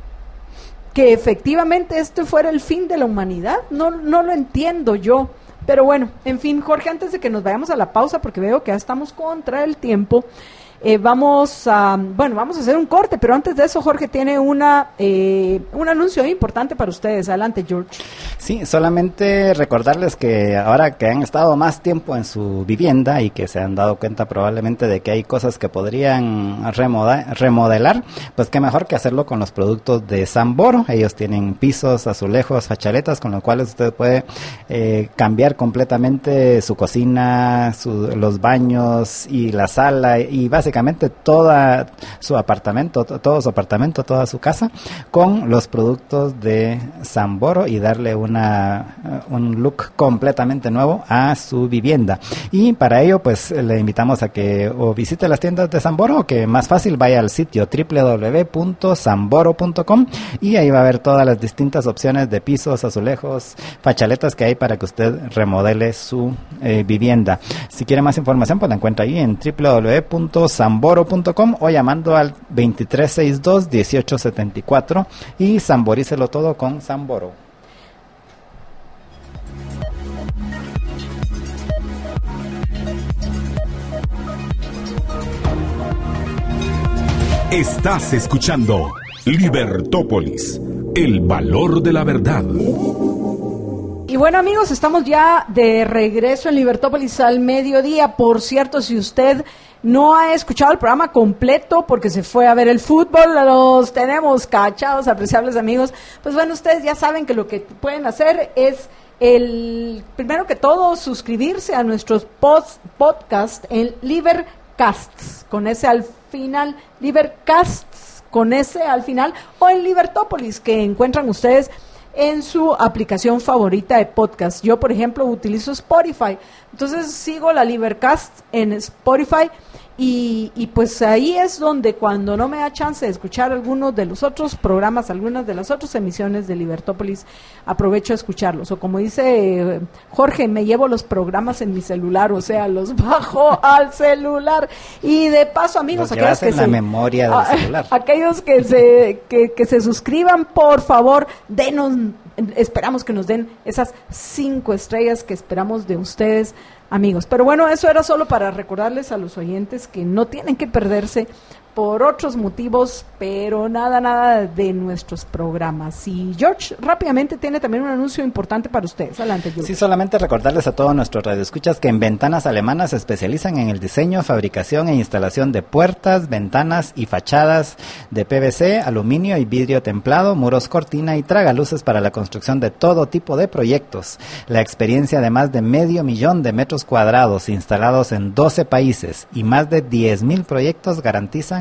que efectivamente este fuera el fin de la humanidad. No, no lo entiendo yo. Pero bueno, en fin, Jorge, antes de que nos vayamos a la pausa, porque veo que ya estamos contra el tiempo, eh, vamos a, bueno, vamos a hacer un corte, pero antes de eso, Jorge tiene una eh, un anuncio importante para ustedes. Adelante, George. Sí, solamente recordarles que ahora que han estado más tiempo en su vivienda y que se han dado cuenta probablemente de que hay cosas que podrían remoda- remodelar, pues qué mejor que hacerlo con los productos de Samboro. Ellos tienen pisos, azulejos, fachaletas, con los cuales usted puede eh, cambiar completamente su cocina, su, los baños y la sala y básicamente toda su apartamento, to- todo su apartamento, toda su casa con los productos de Samboro y darle una un look completamente nuevo a su vivienda. Y para ello pues le invitamos a que o visite las tiendas de Samboro, o que más fácil vaya al sitio doble u doble u doble u punto samboro punto com y ahí va a ver todas las distintas opciones de pisos, azulejos, fachaletas que hay para que usted remodele su eh, vivienda. Si quiere más información pues la encuentra ahí en doble u doble u doble u punto samboro punto com o llamando al veintitrés sesenta y dos dieciocho setenta y cuatro y samborícelo todo con Samboro. Estás escuchando Libertópolis, el valor de la verdad. Y bueno, amigos, estamos ya de regreso en Libertópolis al mediodía. Por cierto, si usted no ha escuchado el programa completo porque se fue a ver el fútbol, los tenemos cachados, apreciables amigos, pues bueno, ustedes ya saben que lo que pueden hacer es, el primero que todo, suscribirse a nuestros post, podcast en Libercasts, con ese al final, Libercasts, con ese al final, o en Libertópolis, que encuentran ustedes en su aplicación favorita de podcast. Yo, por ejemplo, utilizo Spotify, entonces sigo la Libercast en Spotify y, y pues ahí es donde, cuando no me da chance de escuchar algunos de los otros programas, algunas de las otras emisiones de Libertópolis, aprovecho a escucharlos. O como dice eh, Jorge, me llevo los programas en mi celular, o sea, los bajo al celular. Y de paso, amigos, Los aquellos llevas que en se, la memoria del a- celular. aquellos que se que, que se suscriban, por favor, denos, esperamos que nos den esas cinco estrellas que esperamos de ustedes, amigos. Pero bueno, eso era solo para recordarles a los oyentes que no tienen que perderse por otros motivos, pero nada, nada de nuestros programas. Y George rápidamente tiene también un anuncio importante para ustedes. Adelante, George. Sí, solamente recordarles a todos nuestros radioescuchas que en Ventanas Alemanas se especializan en el diseño, fabricación e instalación de puertas, ventanas y fachadas de P V C, aluminio y vidrio templado, muros cortina y tragaluces para la construcción de todo tipo de proyectos. La experiencia de más de medio millón de metros cuadrados instalados en doce países y más de diez mil proyectos garantizan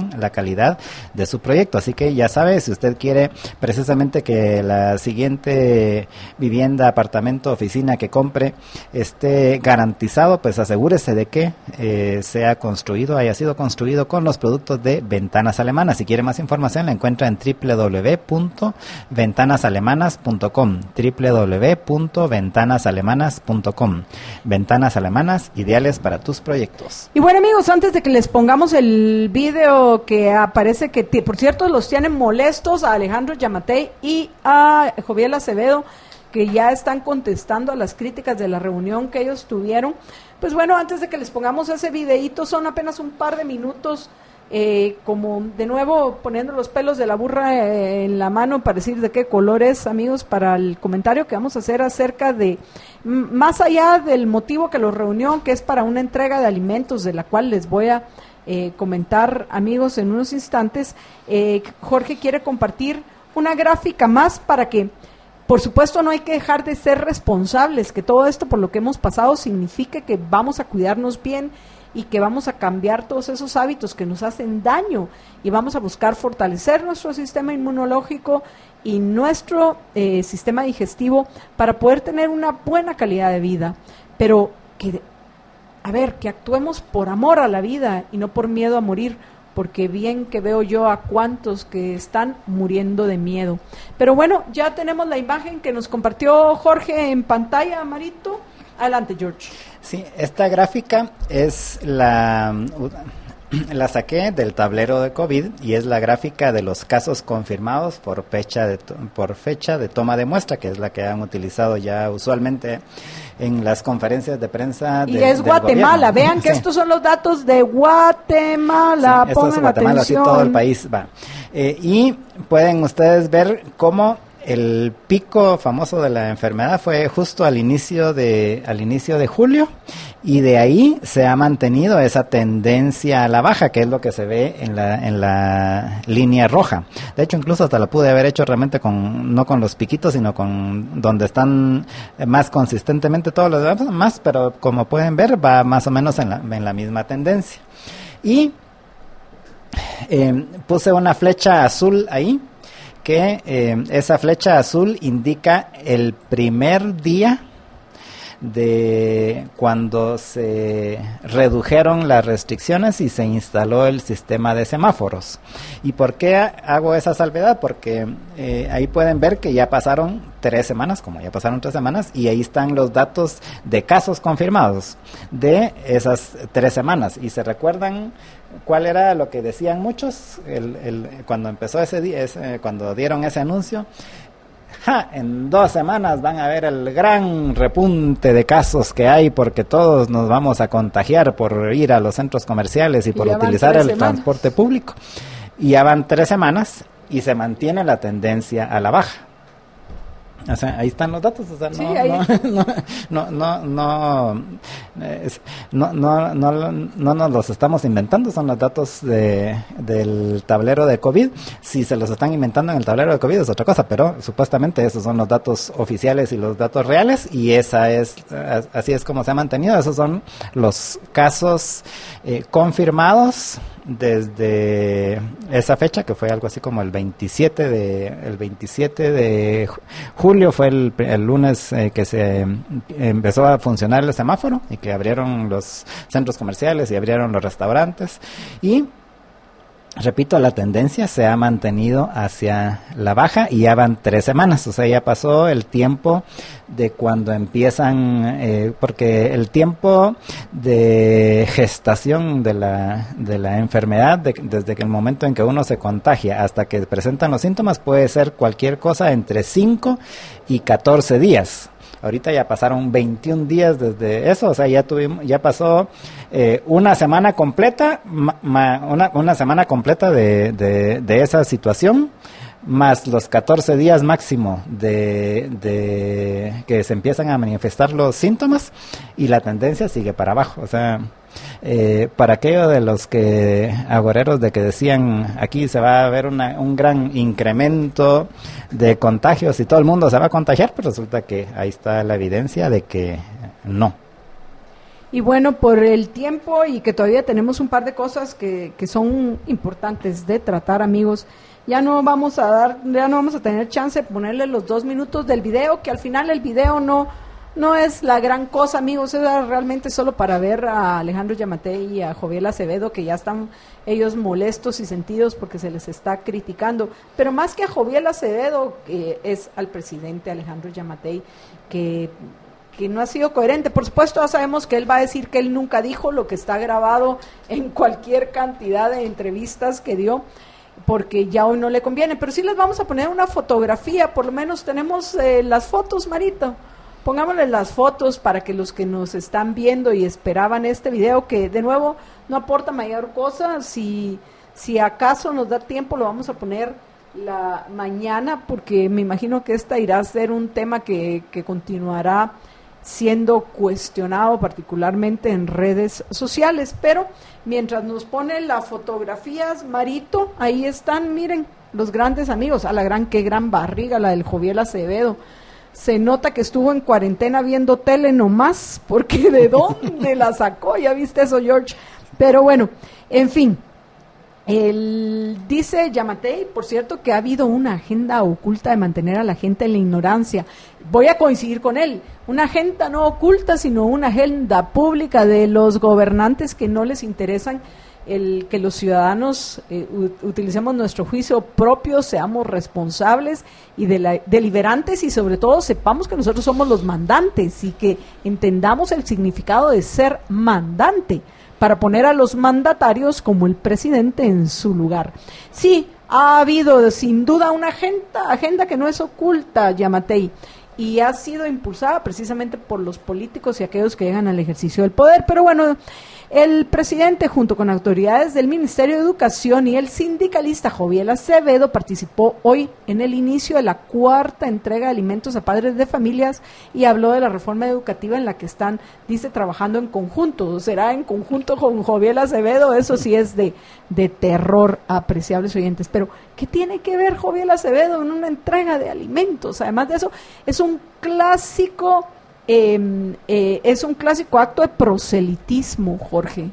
mejoran la calidad de su proyecto. Así que ya sabe, si usted quiere precisamente que la siguiente vivienda, apartamento, oficina que compre esté garantizado, pues asegúrese de que eh, sea construido, haya sido construido con los productos de Ventanas Alemanas. Si quiere más información, la encuentra en doble u doble u doble u punto ventanas alemanas punto com, doble u doble u doble u punto ventanas alemanas punto com. Ventanas Alemanas, ideales para tus proyectos. Y bueno, amigos, antes de que les pongamos el video que aparece, que t- por cierto los tienen molestos a Alejandro Yamatei y a Joviel Acevedo, que ya están contestando a las críticas de la reunión que ellos tuvieron. Pues bueno, antes de que les pongamos ese videíto, son apenas un par de minutos, eh, como de nuevo poniendo los pelos de la burra eh, en la mano para decir de qué color es, amigos, para el comentario que vamos a hacer acerca de, m- más allá del motivo que los reunió, que es para una entrega de alimentos, de la cual les voy a eh, comentar, amigos, en unos instantes. eh, Jorge quiere compartir una gráfica más para que, por supuesto, no hay que dejar de ser responsables, que todo esto por lo que hemos pasado signifique que vamos a cuidarnos bien y que vamos a cambiar todos esos hábitos que nos hacen daño y vamos a buscar fortalecer nuestro sistema inmunológico y nuestro eh, sistema digestivo para poder tener una buena calidad de vida. Pero que, a ver, que actuemos por amor a la vida y no por miedo a morir, porque bien que veo yo a cuantos que están muriendo de miedo. Pero bueno, ya tenemos la imagen que nos compartió Jorge en pantalla, Marito. Adelante, George. Sí, esta gráfica es la, la saqué del tablero de COVID y es la gráfica de los casos confirmados por fecha de, por fecha de toma de muestra, que es la que han utilizado ya usualmente en las conferencias de prensa de, y es del Guatemala, gobierno. Vean que sí. Estos son los datos de Guatemala, sí, esto es Guatemala, atención. así todo el país va. Eh, y pueden ustedes ver cómo el pico famoso de la enfermedad fue justo al inicio de al inicio de julio y de ahí se ha mantenido esa tendencia a la baja, que es lo que se ve en la en la línea roja. De hecho, incluso hasta la pude haber hecho realmente con no con los piquitos, sino con donde están más consistentemente todos los demás, más, pero como pueden ver va más o menos en la en la misma tendencia. Y eh, puse una flecha azul ahí, que eh, esa flecha azul indica el primer día de cuando se redujeron las restricciones y se instaló el sistema de semáforos. ¿Y por qué hago esa salvedad? Porque eh, ahí pueden ver que ya pasaron tres semanas, como ya pasaron tres semanas, y ahí están los datos de casos confirmados de esas tres semanas. Y se recuerdan cuál era lo que decían muchos el, el, cuando empezó ese día, ese, cuando dieron ese anuncio. Ja, en dos semanas van a ver el gran repunte de casos que hay porque todos nos vamos a contagiar por ir a los centros comerciales y, y por utilizar el semanas. transporte público. Y ya van tres semanas y se mantiene la tendencia a la baja. O sea, ahí están los datos, o sea, no, sí, no, no, no, no, es, no, no, no, no nos los estamos inventando, son los datos de, del tablero de COVID. Si se los están inventando en el tablero de COVID es otra cosa, pero supuestamente esos son los datos oficiales y los datos reales, y esa es, así es como se ha mantenido. Esos son los casos eh, confirmados desde esa fecha, que fue algo así como el veintisiete de el veintisiete de julio, fue el, el lunes eh, que se eh, empezó a funcionar el semáforo y que abrieron los centros comerciales y abrieron los restaurantes. Y repito, la tendencia se ha mantenido hacia la baja y ya van tres semanas, o sea, ya pasó el tiempo de cuando empiezan, eh, porque el tiempo de gestación de la de la enfermedad, de, desde que el momento en que uno se contagia hasta que presentan los síntomas, puede ser cualquier cosa entre cinco y catorce días. Ahorita ya pasaron veintiún días desde eso, o sea, ya tuvimos, ya pasó eh, una semana completa, ma, ma, una, una semana completa de, de, de esa situación, más los catorce días máximo de, de que se empiezan a manifestar los síntomas, y la tendencia sigue para abajo. O sea, eh, para aquello de los que agoreros de que decían aquí se va a ver una, un gran incremento de contagios y todo el mundo se va a contagiar, pues resulta que ahí está la evidencia de que no. Y bueno, por el tiempo y que todavía tenemos un par de cosas que, que son importantes de tratar, amigos, ya no vamos a dar, ya no vamos a tener chance de ponerle los dos minutos del video, que al final el video no, no es la gran cosa, amigos, es realmente solo para ver a Alejandro Yamatei y a Joviel Acevedo, que ya están ellos molestos y sentidos porque se les está criticando, pero más que a Joviel Acevedo, eh, es al presidente Alejandro Yamatei, que... que no ha sido coherente. Por supuesto, ya sabemos que él va a decir que él nunca dijo lo que está grabado en cualquier cantidad de entrevistas que dio, porque ya hoy no le conviene, pero sí les vamos a poner una fotografía, por lo menos tenemos eh, las fotos, Marito, pongámosle las fotos para que los que nos están viendo y esperaban este video, que de nuevo no aporta mayor cosa, si, si acaso nos da tiempo lo vamos a poner la mañana, porque me imagino que esta irá a ser un tema que, que continuará siendo cuestionado particularmente en redes sociales, pero mientras nos ponen las fotografías, Marito, ahí están, miren, los grandes amigos, a la gran, qué gran barriga la del Joviel Acevedo, se nota que estuvo en cuarentena viendo tele nomás, porque de dónde la sacó, ya viste eso, George, pero bueno, en fin. Él dice Yamatei, por cierto, que ha habido una agenda oculta de mantener a la gente en la ignorancia. Voy a coincidir con él, una agenda no oculta, sino una agenda pública de los gobernantes que no les interesan el que los ciudadanos eh, utilicemos nuestro juicio propio, seamos responsables y de la, deliberantes y sobre todo sepamos que nosotros somos los mandantes y que entendamos el significado de ser mandante, para poner a los mandatarios como el presidente en su lugar. Sí, ha habido sin duda una agenda, agenda que no es oculta, Yamatei, y ha sido impulsada precisamente por los políticos y aquellos que llegan al ejercicio del poder, pero bueno, el presidente junto con autoridades del Ministerio de Educación y el sindicalista Joviel Acevedo participó hoy en el inicio de la cuarta entrega de alimentos a padres de familias y habló de la reforma educativa en la que están, dice, trabajando en conjunto. ¿Será en conjunto con Joviel Acevedo? Eso sí es de, de terror, apreciables oyentes. Pero, ¿qué tiene que ver Joviel Acevedo en una entrega de alimentos? Además de eso, es un clásico... Eh, eh, es un clásico acto de proselitismo, Jorge,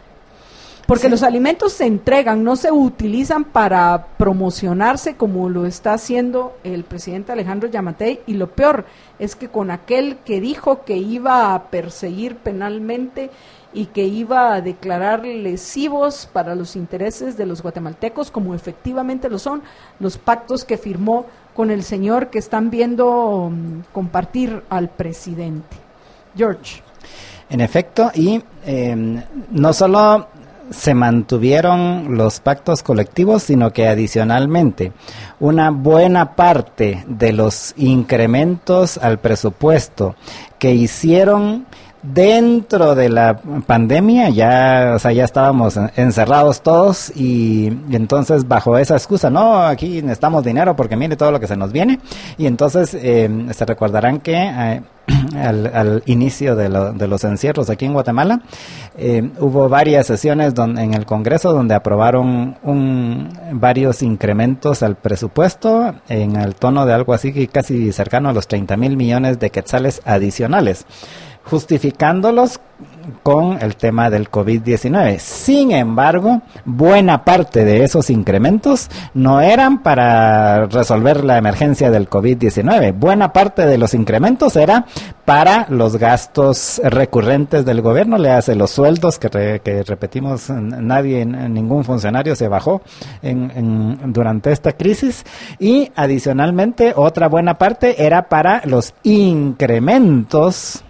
porque sí, los alimentos se entregan, no se utilizan para promocionarse como lo está haciendo el presidente Alejandro Yamatei, y lo peor es que con aquel que dijo que iba a perseguir penalmente y que iba a declarar lesivos para los intereses de los guatemaltecos, como efectivamente lo son los pactos que firmó con el señor que están viendo um, compartir al presidente. George. En efecto, y eh, no solo se mantuvieron los pactos colectivos, sino que adicionalmente una buena parte de los incrementos al presupuesto que hicieron dentro de la pandemia, ya, o sea, ya estábamos encerrados todos, y, y entonces bajo esa excusa, no, aquí necesitamos dinero porque mire todo lo que se nos viene, y entonces eh, se recordarán que eh, al, al inicio de, lo, de los encierros aquí en Guatemala, eh, hubo varias sesiones donde, en el Congreso donde aprobaron un, varios incrementos al presupuesto en el tono de algo así que casi cercano a los treinta mil millones de quetzales adicionales, justificándolos con el tema del COVID diecinueve. Sin embargo, buena parte de esos incrementos no eran para resolver la emergencia del COVID diecinueve. Buena parte de los incrementos era para los gastos recurrentes del gobierno, le hace los sueldos que, re, que repetimos, nadie, ningún funcionario se bajó en, en, durante esta crisis, y adicionalmente otra buena parte era para los incrementos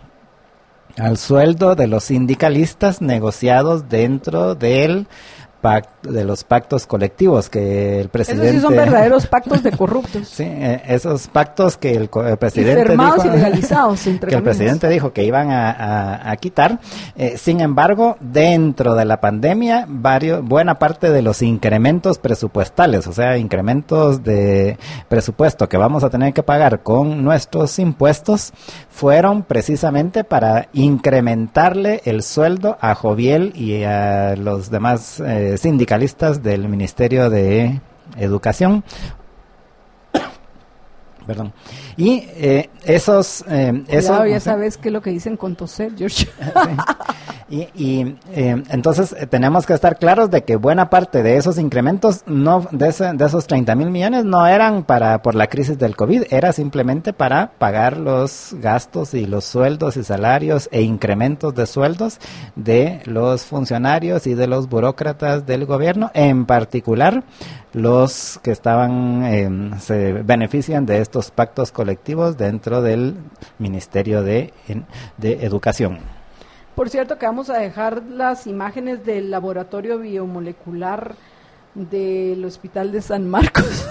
al sueldo de los sindicalistas negociados dentro del pacto, de los pactos colectivos que el presidente... Esos sí son verdaderos pactos de corruptos. Sí, eh, esos pactos que el, el presidente y firmados dijo... y legalizados, entre que el presidente dijo que iban a, a, a quitar. Eh, sin embargo, dentro de la pandemia, varios, buena parte de los incrementos presupuestales, o sea, incrementos de presupuesto que vamos a tener que pagar con nuestros impuestos, fueron precisamente para incrementarle el sueldo a Joviel y a los demás eh, sindicalistas del Ministerio de Educación. Perdón. Y eh, esos... Eh, eso, Cuidado, ya sabes qué es lo que dicen con toser, George. Sí. Y, y eh, entonces eh, tenemos que estar claros de que buena parte de esos incrementos, no de, ese, de esos treinta mil millones, no eran para por la crisis del COVID, era simplemente para pagar los gastos y los sueldos y salarios e incrementos de sueldos de los funcionarios y de los burócratas del gobierno, en particular los que estaban eh, se benefician de estos pactos colectivos dentro del Ministerio de, de Educación. Por cierto, que vamos a dejar las imágenes del laboratorio biomolecular del Hospital de San Marcos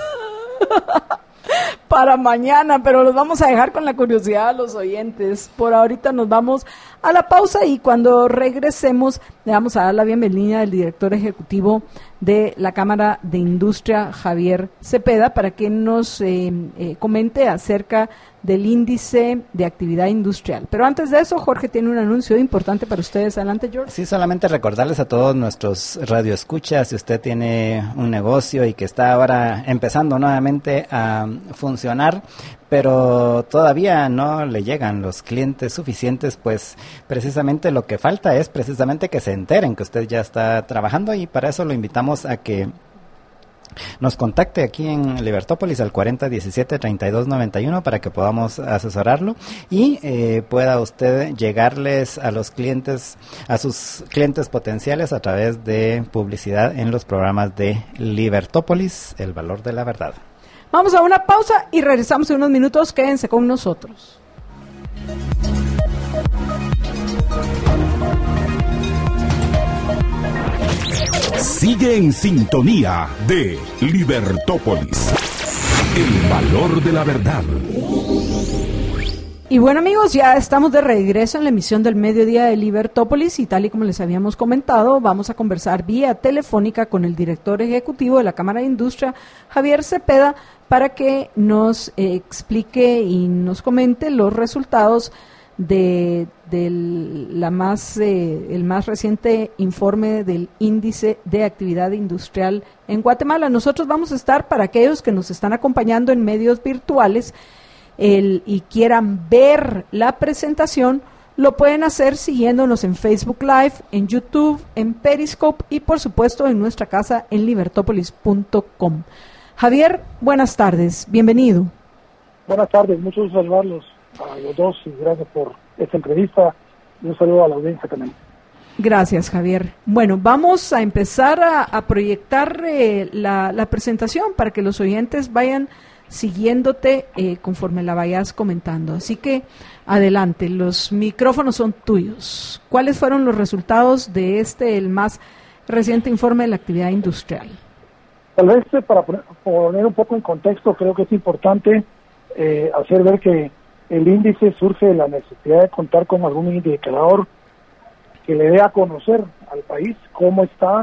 para mañana, pero los vamos a dejar con la curiosidad a los oyentes. Por ahorita nos vamos a la pausa y cuando regresemos le vamos a dar la bienvenida al director ejecutivo de la Cámara de Industria, Javier Cepeda, para que nos eh, eh, comente acerca del índice de actividad industrial. Pero antes de eso, Jorge tiene un anuncio importante para ustedes. Adelante, George. Sí, solamente recordarles a todos nuestros radioescuchas, si usted tiene un negocio y que está ahora empezando nuevamente a funcionar, pero todavía no le llegan los clientes suficientes, pues precisamente lo que falta es precisamente que se enteren que usted ya está trabajando, y para eso lo invitamos a que nos contacte aquí en Libertópolis al cuarenta diecisiete treinta y dos noventa y uno para que podamos asesorarlo y eh, pueda usted llegarles a los clientes, a sus clientes potenciales a través de publicidad en los programas de Libertópolis, el valor de la verdad. Vamos a una pausa y regresamos en unos minutos. Quédense con nosotros. Sigue en sintonía de Libertópolis, el valor de la verdad. Y bueno, amigos, ya estamos de regreso en la emisión del mediodía de Libertópolis y tal y como les habíamos comentado, vamos a conversar vía telefónica con el director ejecutivo de la Cámara de Industria, Javier Cepeda, para que nos eh, explique y nos comente los resultados de, de la más eh, el más reciente informe del índice de actividad industrial en Guatemala. Nosotros vamos a estar, para aquellos que nos están acompañando en medios virtuales el, y quieran ver la presentación, lo pueden hacer siguiéndonos en Facebook Live, en YouTube, en Periscope y por supuesto en nuestra casa en libertópolis punto com. Javier, buenas tardes, bienvenido. Buenas tardes, mucho gusto saludarlos a los dos y gracias por esta entrevista y un saludo a la audiencia también. Gracias, Javier. Bueno, vamos a empezar a, a proyectar eh, la, la presentación para que los oyentes vayan siguiéndote eh, conforme la vayas comentando. Así que adelante, los micrófonos son tuyos. ¿Cuáles fueron los resultados de este, el más reciente informe de la actividad industrial? Tal vez para poner un poco en contexto, creo que es importante eh, hacer ver que el índice surge de la necesidad de contar con algún indicador que le dé a conocer al país cómo está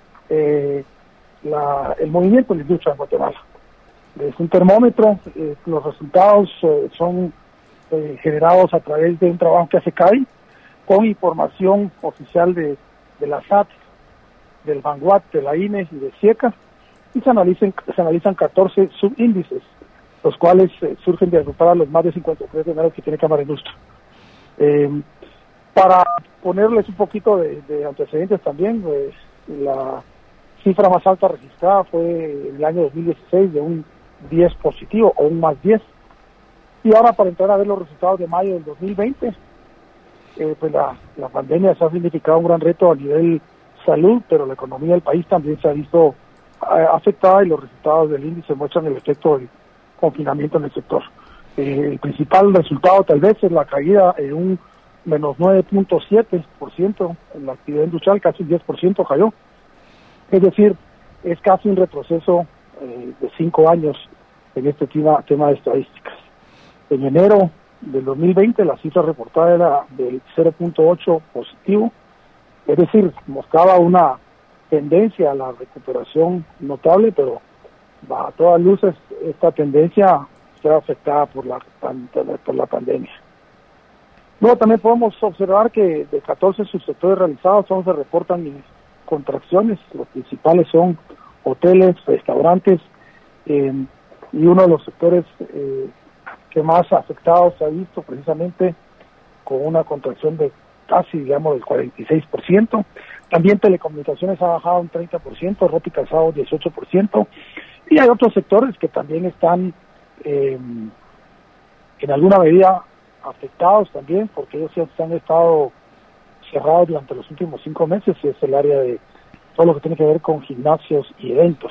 eh, la, el movimiento de la industria en Guatemala. Es un termómetro, eh, los resultados eh, son eh, generados a través de un trabajo que hace C A I con información oficial de, de la S A T, del Vanguard, de la I N E y de SIECA, y se analizan, se analizan catorce subíndices, los cuales eh, surgen de agrupar a los más de cincuenta y tres dineros que tiene Cámara de Industria. Eh, para ponerles un poquito de, de antecedentes también, pues, la cifra más alta registrada fue en el año dos mil dieciséis de un diez positivo o un más diez. Y ahora, para entrar a ver los resultados de mayo del dos mil veinte, eh, pues la, la pandemia se ha significado un gran reto a nivel salud, pero la economía del país también se ha visto eh, afectada y los resultados del índice muestran el efecto del confinamiento en el sector. Eh, el principal resultado tal vez es la caída en un menos nueve punto siete por ciento en la actividad industrial, casi un diez por ciento cayó. Es decir, es casi un retroceso eh, de cinco años en este tema, tema de estadísticas. En enero del dos mil veinte la cifra reportada era del cero punto ocho positivo, es decir, mostraba una tendencia a la recuperación notable, pero a todas luces esta tendencia será afectada por la, por la pandemia. Luego también podemos observar que de catorce subsectores realizados, once reportan contracciones. Los principales son hoteles, restaurantes, eh, y uno de los sectores eh, que más afectado se ha visto precisamente con una contracción de casi, digamos, del cuarenta y seis por ciento. También telecomunicaciones ha bajado un treinta por ciento, ropa y calzado dieciocho por ciento. Y hay otros sectores que también están eh, en alguna medida afectados también, porque ellos ya han estado cerrados durante los últimos cinco meses, y es el área de todo lo que tiene que ver con gimnasios y eventos.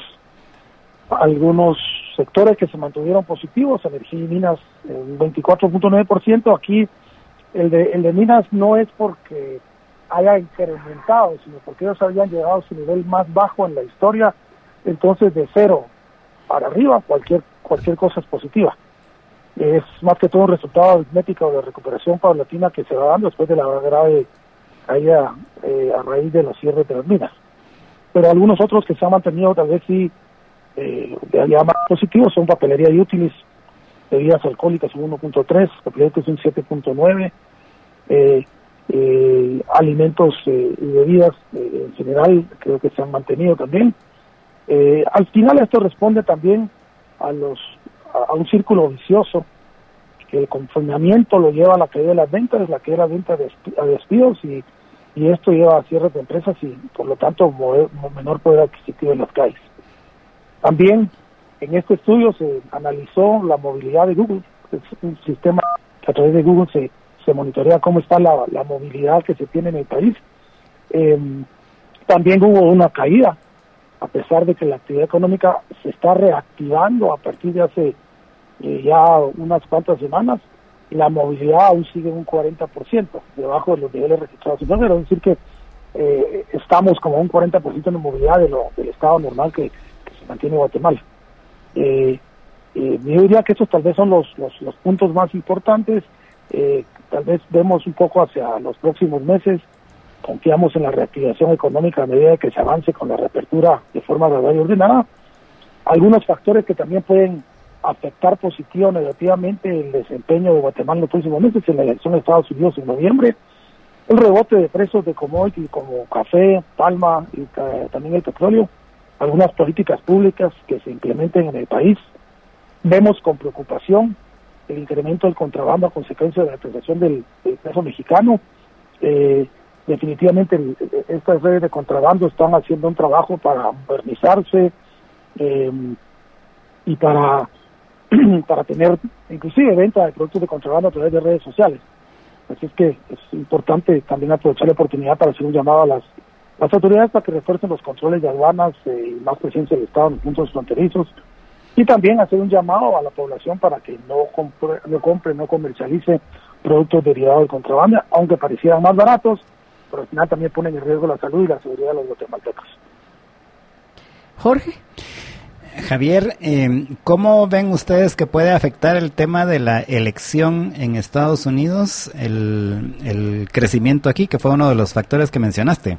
Algunos sectores que se mantuvieron positivos, energía y minas, un veinticuatro punto nueve por ciento. Aquí el de, el de minas no es porque haya incrementado, sino porque ellos habían llegado a su nivel más bajo en la historia. Entonces, de cero para arriba, cualquier cualquier cosa es positiva. Es más que todo un resultado aritmético de recuperación paulatina que se va dando después de la grave caída eh, a raíz de los cierres de las minas. Pero algunos otros que se han mantenido tal vez sí eh, ya más positivos son papelería y útiles, bebidas alcohólicas un uno punto tres, papelería un siete punto nueve, eh, eh, alimentos eh, y bebidas eh, en general creo que se han mantenido también. Eh, al final esto responde también a los a, a un círculo vicioso, que el confinamiento lo lleva a la caída de las ventas, la caída de las ventas de a despidos y, y esto lleva a cierres de empresas y por lo tanto mover, menor poder adquisitivo en las calles. También en este estudio se analizó la movilidad de Google, es un sistema que a través de Google se, se monitorea cómo está la, la movilidad que se tiene en el país. Eh, también hubo una caída, a pesar de que la actividad económica se está reactivando a partir de hace eh, ya unas cuantas semanas, y la movilidad aún sigue en un cuarenta por ciento, debajo de los niveles registrados. Entonces, es decir que eh, estamos como un cuarenta por ciento de movilidad de lo, del estado normal que, que se mantiene en Guatemala. Eh, eh, yo diría que estos tal vez son los, los, los puntos más importantes. Eh, tal vez vemos un poco hacia los próximos meses. Confiamos en la reactivación económica a medida que se avance con la reapertura de forma gradual y ordenada. Algunos factores que también pueden afectar positivo o negativamente el desempeño de Guatemala en los próximos meses: en la elección de Estados Unidos en noviembre, el rebote de precios de commodities como café, palma y uh, también el petróleo, algunas políticas públicas que se implementen en el país. Vemos con preocupación el incremento del contrabando a consecuencia de la depreciación del, del peso mexicano. Eh, definitivamente el, estas redes de contrabando están haciendo un trabajo para modernizarse eh, y para para tener inclusive venta de productos de contrabando a través de redes sociales. Así es que es importante también aprovechar la oportunidad para hacer un llamado a las, las autoridades para que refuercen los controles de aduanas eh, y más presencia del Estado en los puntos fronterizos, y también hacer un llamado a la población para que no compre, no compre, no comercialice productos derivados del contrabando, aunque parecieran más baratos, pero al final también ponen en riesgo la salud y la seguridad de los guatemaltecos. Jorge. Javier, eh, ¿cómo ven ustedes que puede afectar el tema de la elección en Estados Unidos, el, el crecimiento aquí, que fue uno de los factores que mencionaste?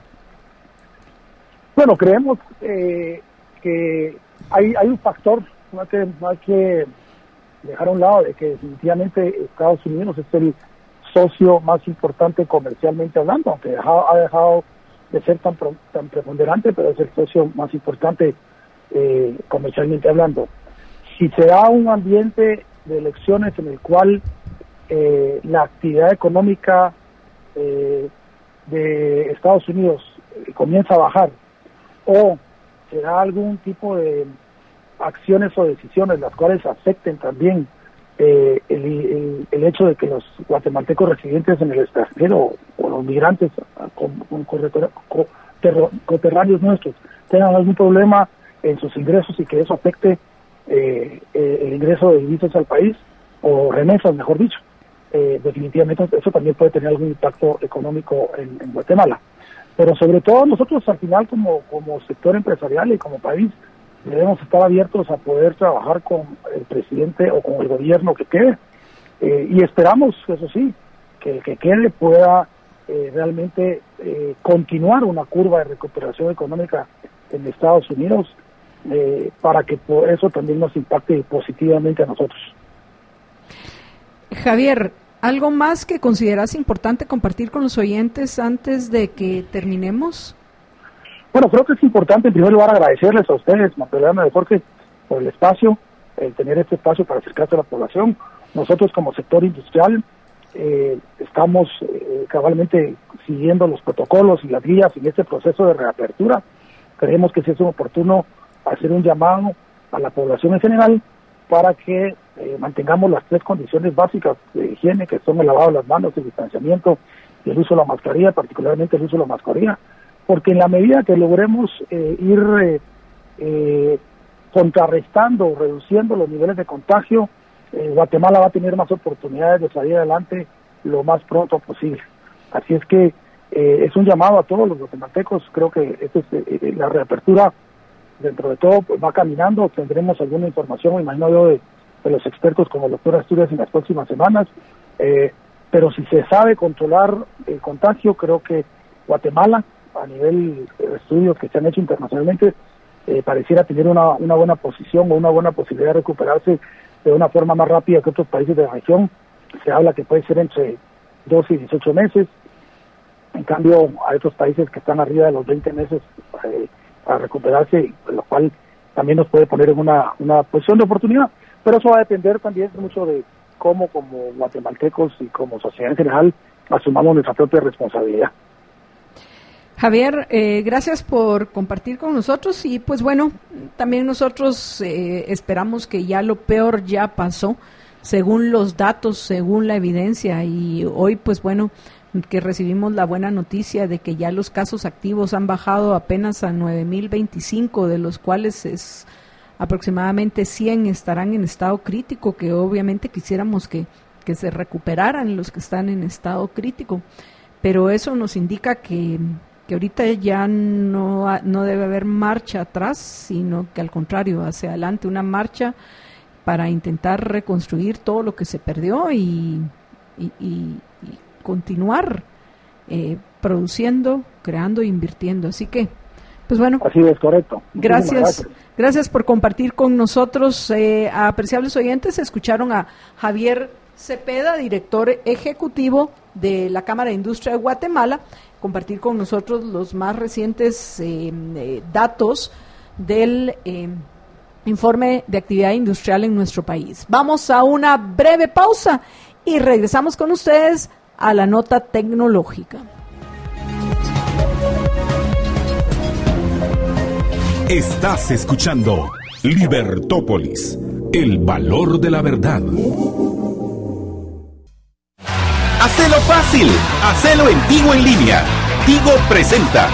Bueno, creemos eh, que hay, hay un factor, no hay, que, no hay que dejar a un lado de que definitivamente Estados Unidos es el socio más importante comercialmente hablando, aunque dejado, ha dejado de ser tan, tan preponderante, pero es el socio más importante Eh, comercialmente hablando. Si se da un ambiente de elecciones en el cual eh, la actividad económica eh, de Estados Unidos eh, comienza a bajar, o se da algún tipo de acciones o decisiones las cuales afecten también eh, el, el, el hecho de que los guatemaltecos residentes en el extranjero o los migrantes con, con, con coterráneos nuestros tengan algún problema en sus ingresos y que eso afecte eh, eh, el ingreso de divisas al país, o remesas, mejor dicho, eh, definitivamente eso también puede tener algún impacto económico en, en Guatemala. Pero sobre todo nosotros al final como, como sector empresarial y como país debemos estar abiertos a poder trabajar con el presidente o con el gobierno que quede, eh, y esperamos, eso sí, que el que quede pueda eh, realmente eh, continuar una curva de recuperación económica en Estados Unidos, Eh, para que por eso también nos impacte positivamente a nosotros. Javier, ¿algo más que consideras importante compartir con los oyentes antes de que terminemos? Bueno, creo que es importante en primer lugar agradecerles a ustedes, Magdalena de Jorge, por el espacio, el tener este espacio para acercarse a la población. Nosotros como sector industrial eh, estamos eh, cabalmente siguiendo los protocolos y las guías en este proceso de reapertura. Creemos que sí es oportuno hacer un llamado a la población en general para que eh, mantengamos las tres condiciones básicas de higiene, que son el lavado de las manos, el distanciamiento y el uso de la mascarilla, particularmente el uso de la mascarilla, porque en la medida que logremos eh, ir eh, eh, contrarrestando, reduciendo los niveles de contagio, eh, Guatemala va a tener más oportunidades de salir adelante lo más pronto posible. Así es que eh, es un llamado a todos los guatemaltecos. Creo que este es, eh, la reapertura, dentro de todo, pues va caminando. Tendremos alguna información, me imagino yo, de, de los expertos como el doctor Asturias en las próximas semanas, eh, pero si se sabe controlar el contagio, creo que Guatemala, a nivel de estudios que se han hecho internacionalmente, eh, pareciera tener una, una buena posición o una buena posibilidad de recuperarse de una forma más rápida que otros países de la región. Se habla que puede ser entre doce y dieciocho meses. En cambio, hay otros países que están arriba de los veinte meses eh, para recuperarse, lo cual también nos puede poner en una, una posición de oportunidad. Pero eso va a depender también mucho de cómo, como guatemaltecos y como sociedad en general, asumamos nuestra propia responsabilidad. Javier, eh, gracias por compartir con nosotros y pues bueno, también nosotros eh, esperamos que ya lo peor ya pasó, según los datos, según la evidencia, y hoy pues bueno, que recibimos la buena noticia de que ya los casos activos han bajado apenas a nueve mil veinticinco, de los cuales es aproximadamente cien estarán en estado crítico, que obviamente quisiéramos que, que se recuperaran los que están en estado crítico, pero eso nos indica que que ahorita ya no, no debe haber marcha atrás, sino que al contrario, hacia adelante, una marcha para intentar reconstruir todo lo que se perdió y, y, y, y continuar eh, produciendo, creando e invirtiendo. Así que, pues bueno. Así es, correcto. Gracias, gracias, gracias por compartir con nosotros. Eh, apreciables oyentes, escucharon a Javier Cepeda, director ejecutivo de la Cámara de Industria de Guatemala, compartir con nosotros los más recientes eh, eh, datos del eh, informe de actividad industrial en nuestro país. Vamos a una breve pausa y regresamos con ustedes a la nota tecnológica. Estás escuchando Libertópolis, el valor de la verdad. Hacelo fácil, hacelo en Tigo en línea. Tigo presenta.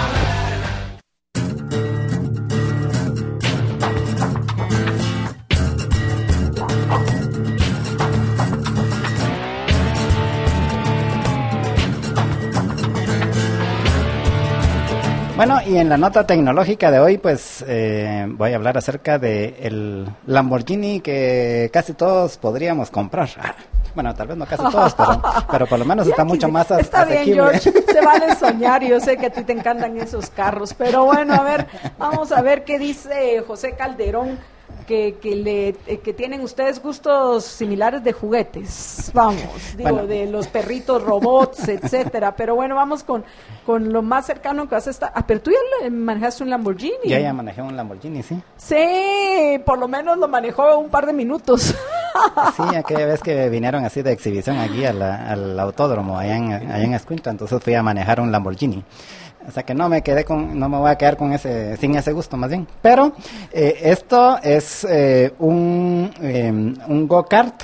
Bueno, y en la nota tecnológica de hoy, pues eh, voy a hablar acerca de el Lamborghini que casi todos podríamos comprar. Bueno, tal vez no casi todos, pero, pero por lo menos está mucho más as- está asequible. Está bien, George, se vale soñar, yo sé que a ti te encantan esos carros, pero bueno, a ver, vamos a ver qué dice José Calderón, que que le eh, que tienen ustedes gustos similares de juguetes, vamos, digo, Bueno. de los perritos, robots, etcétera, pero bueno, vamos con, con lo más cercano que vas a estar. Ah, pero tú ya manejaste un Lamborghini. Yo ya manejé un Lamborghini, sí. Sí, por lo menos lo manejó un par de minutos. Sí, aquella vez que vinieron así de exhibición aquí a la- al autódromo allá en, allá en Escuintla, entonces fui a manejar un Lamborghini. O sea que no me quedé con, no me voy a quedar con ese, sin ese gusto más bien. Pero eh, esto es eh, un, eh, un go-kart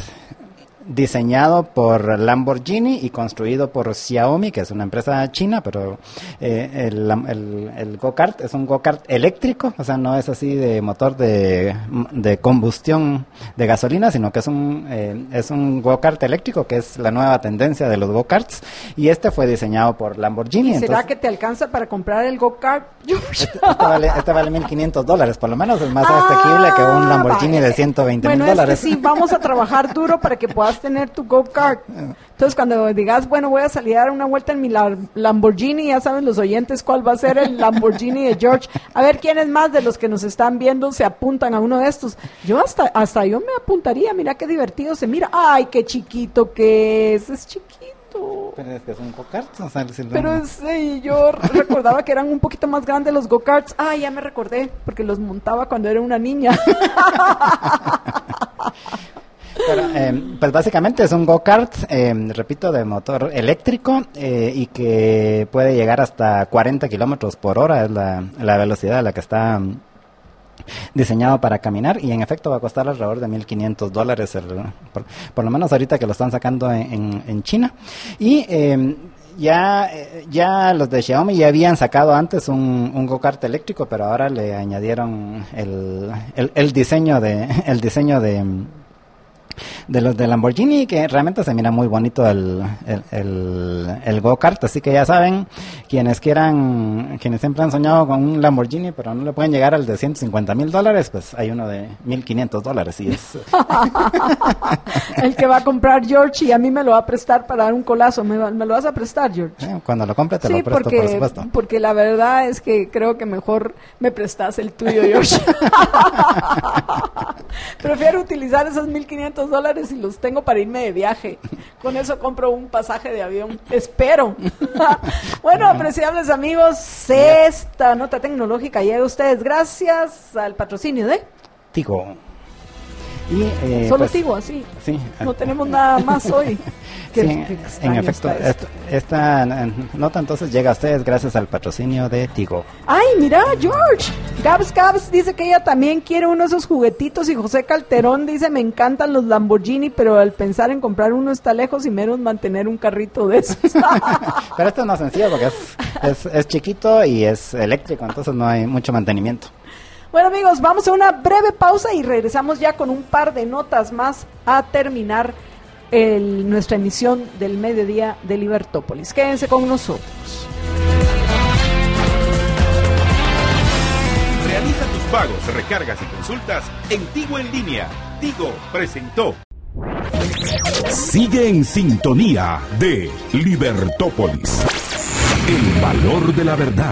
diseñado por Lamborghini y construido por Xiaomi, que es una empresa china, pero eh, el, el, el go-kart es un go-kart eléctrico, o sea, no es así de motor de, de combustión de gasolina, sino que es un eh, es un go-kart eléctrico, que es la nueva tendencia de los go-karts, y este fue diseñado por Lamborghini. ¿Será entonces, que te alcanza para comprar el go-kart, George? este, este vale, este vale mil quinientos dólares, por lo menos es más asequible que un Lamborghini Ah, vale. de ciento veinte bueno, mil dólares. es que sí, vamos a trabajar duro para que puedas tener tu go-kart. Entonces, cuando digas, bueno, voy a salir a dar una vuelta en mi la- Lamborghini, ya saben los oyentes cuál va a ser el Lamborghini de George. A ver quiénes más de los que nos están viendo se apuntan a uno de estos. Yo hasta hasta yo me apuntaría, mira qué divertido se mira. Ay, qué chiquito que es, es chiquito. Pero es que es un go-kart, o sea, si lo- Pero sí, yo recordaba que eran un poquito más grandes los go-karts. Ah, ya me recordé, porque los montaba cuando era una niña. Pero, eh, pues básicamente es un go-kart, eh, repito, de motor eléctrico eh, y que puede llegar hasta cuarenta kilómetros por hora, es la, la velocidad a la que está diseñado para caminar, y en efecto va a costar alrededor de mil quinientos dólares, el, por, por lo menos ahorita que lo están sacando en, en, en China. Y eh, ya ya los de Xiaomi ya habían sacado antes un, un go-kart eléctrico, pero ahora le añadieron el, el, el diseño de el diseño de de los de Lamborghini, que realmente se mira muy bonito el, el, el, el go-kart, así que ya saben, quienes quieran, quienes siempre han soñado con un Lamborghini, pero no le pueden llegar al de ciento cincuenta mil dólares, pues hay uno de mil quinientos dólares, y es... El que va a comprar George y a mí me lo va a prestar para dar un colazo, ¿me, me lo vas a prestar, George? Sí, cuando lo compre te sí, lo presto, porque, por supuesto. porque la verdad es que creo que mejor me prestas el tuyo, George. Prefiero utilizar esos mil quinientos dólares y los tengo para irme de viaje. Con eso compro un pasaje de avión. Espero. Bueno, apreciables amigos, esta nota tecnológica llega a ustedes gracias al patrocinio de Tigo. Y, eh, Solo pues, Tigo, así. Sí. No tenemos nada más hoy. Qué, Sí, qué en efecto, está esto. esta, esta nota entonces llega a ustedes gracias al patrocinio de Tigo. Ay, mira, George. Gabs Gabs dice que ella también quiere uno de esos juguetitos, y José Calterón dice, me encantan los Lamborghini, pero al pensar en comprar uno está lejos y menos mantener un carrito de esos. Pero esto es más sencillo porque es, es, es chiquito y es eléctrico, entonces no hay mucho mantenimiento. Bueno, amigos, vamos a una breve pausa y regresamos ya con un par de notas más a terminar el, nuestra emisión del mediodía de Libertópolis. Quédense con nosotros. Realiza tus pagos, recargas y consultas en Tigo en línea. Tigo presentó. Sigue en sintonía de Libertópolis. El valor de la verdad.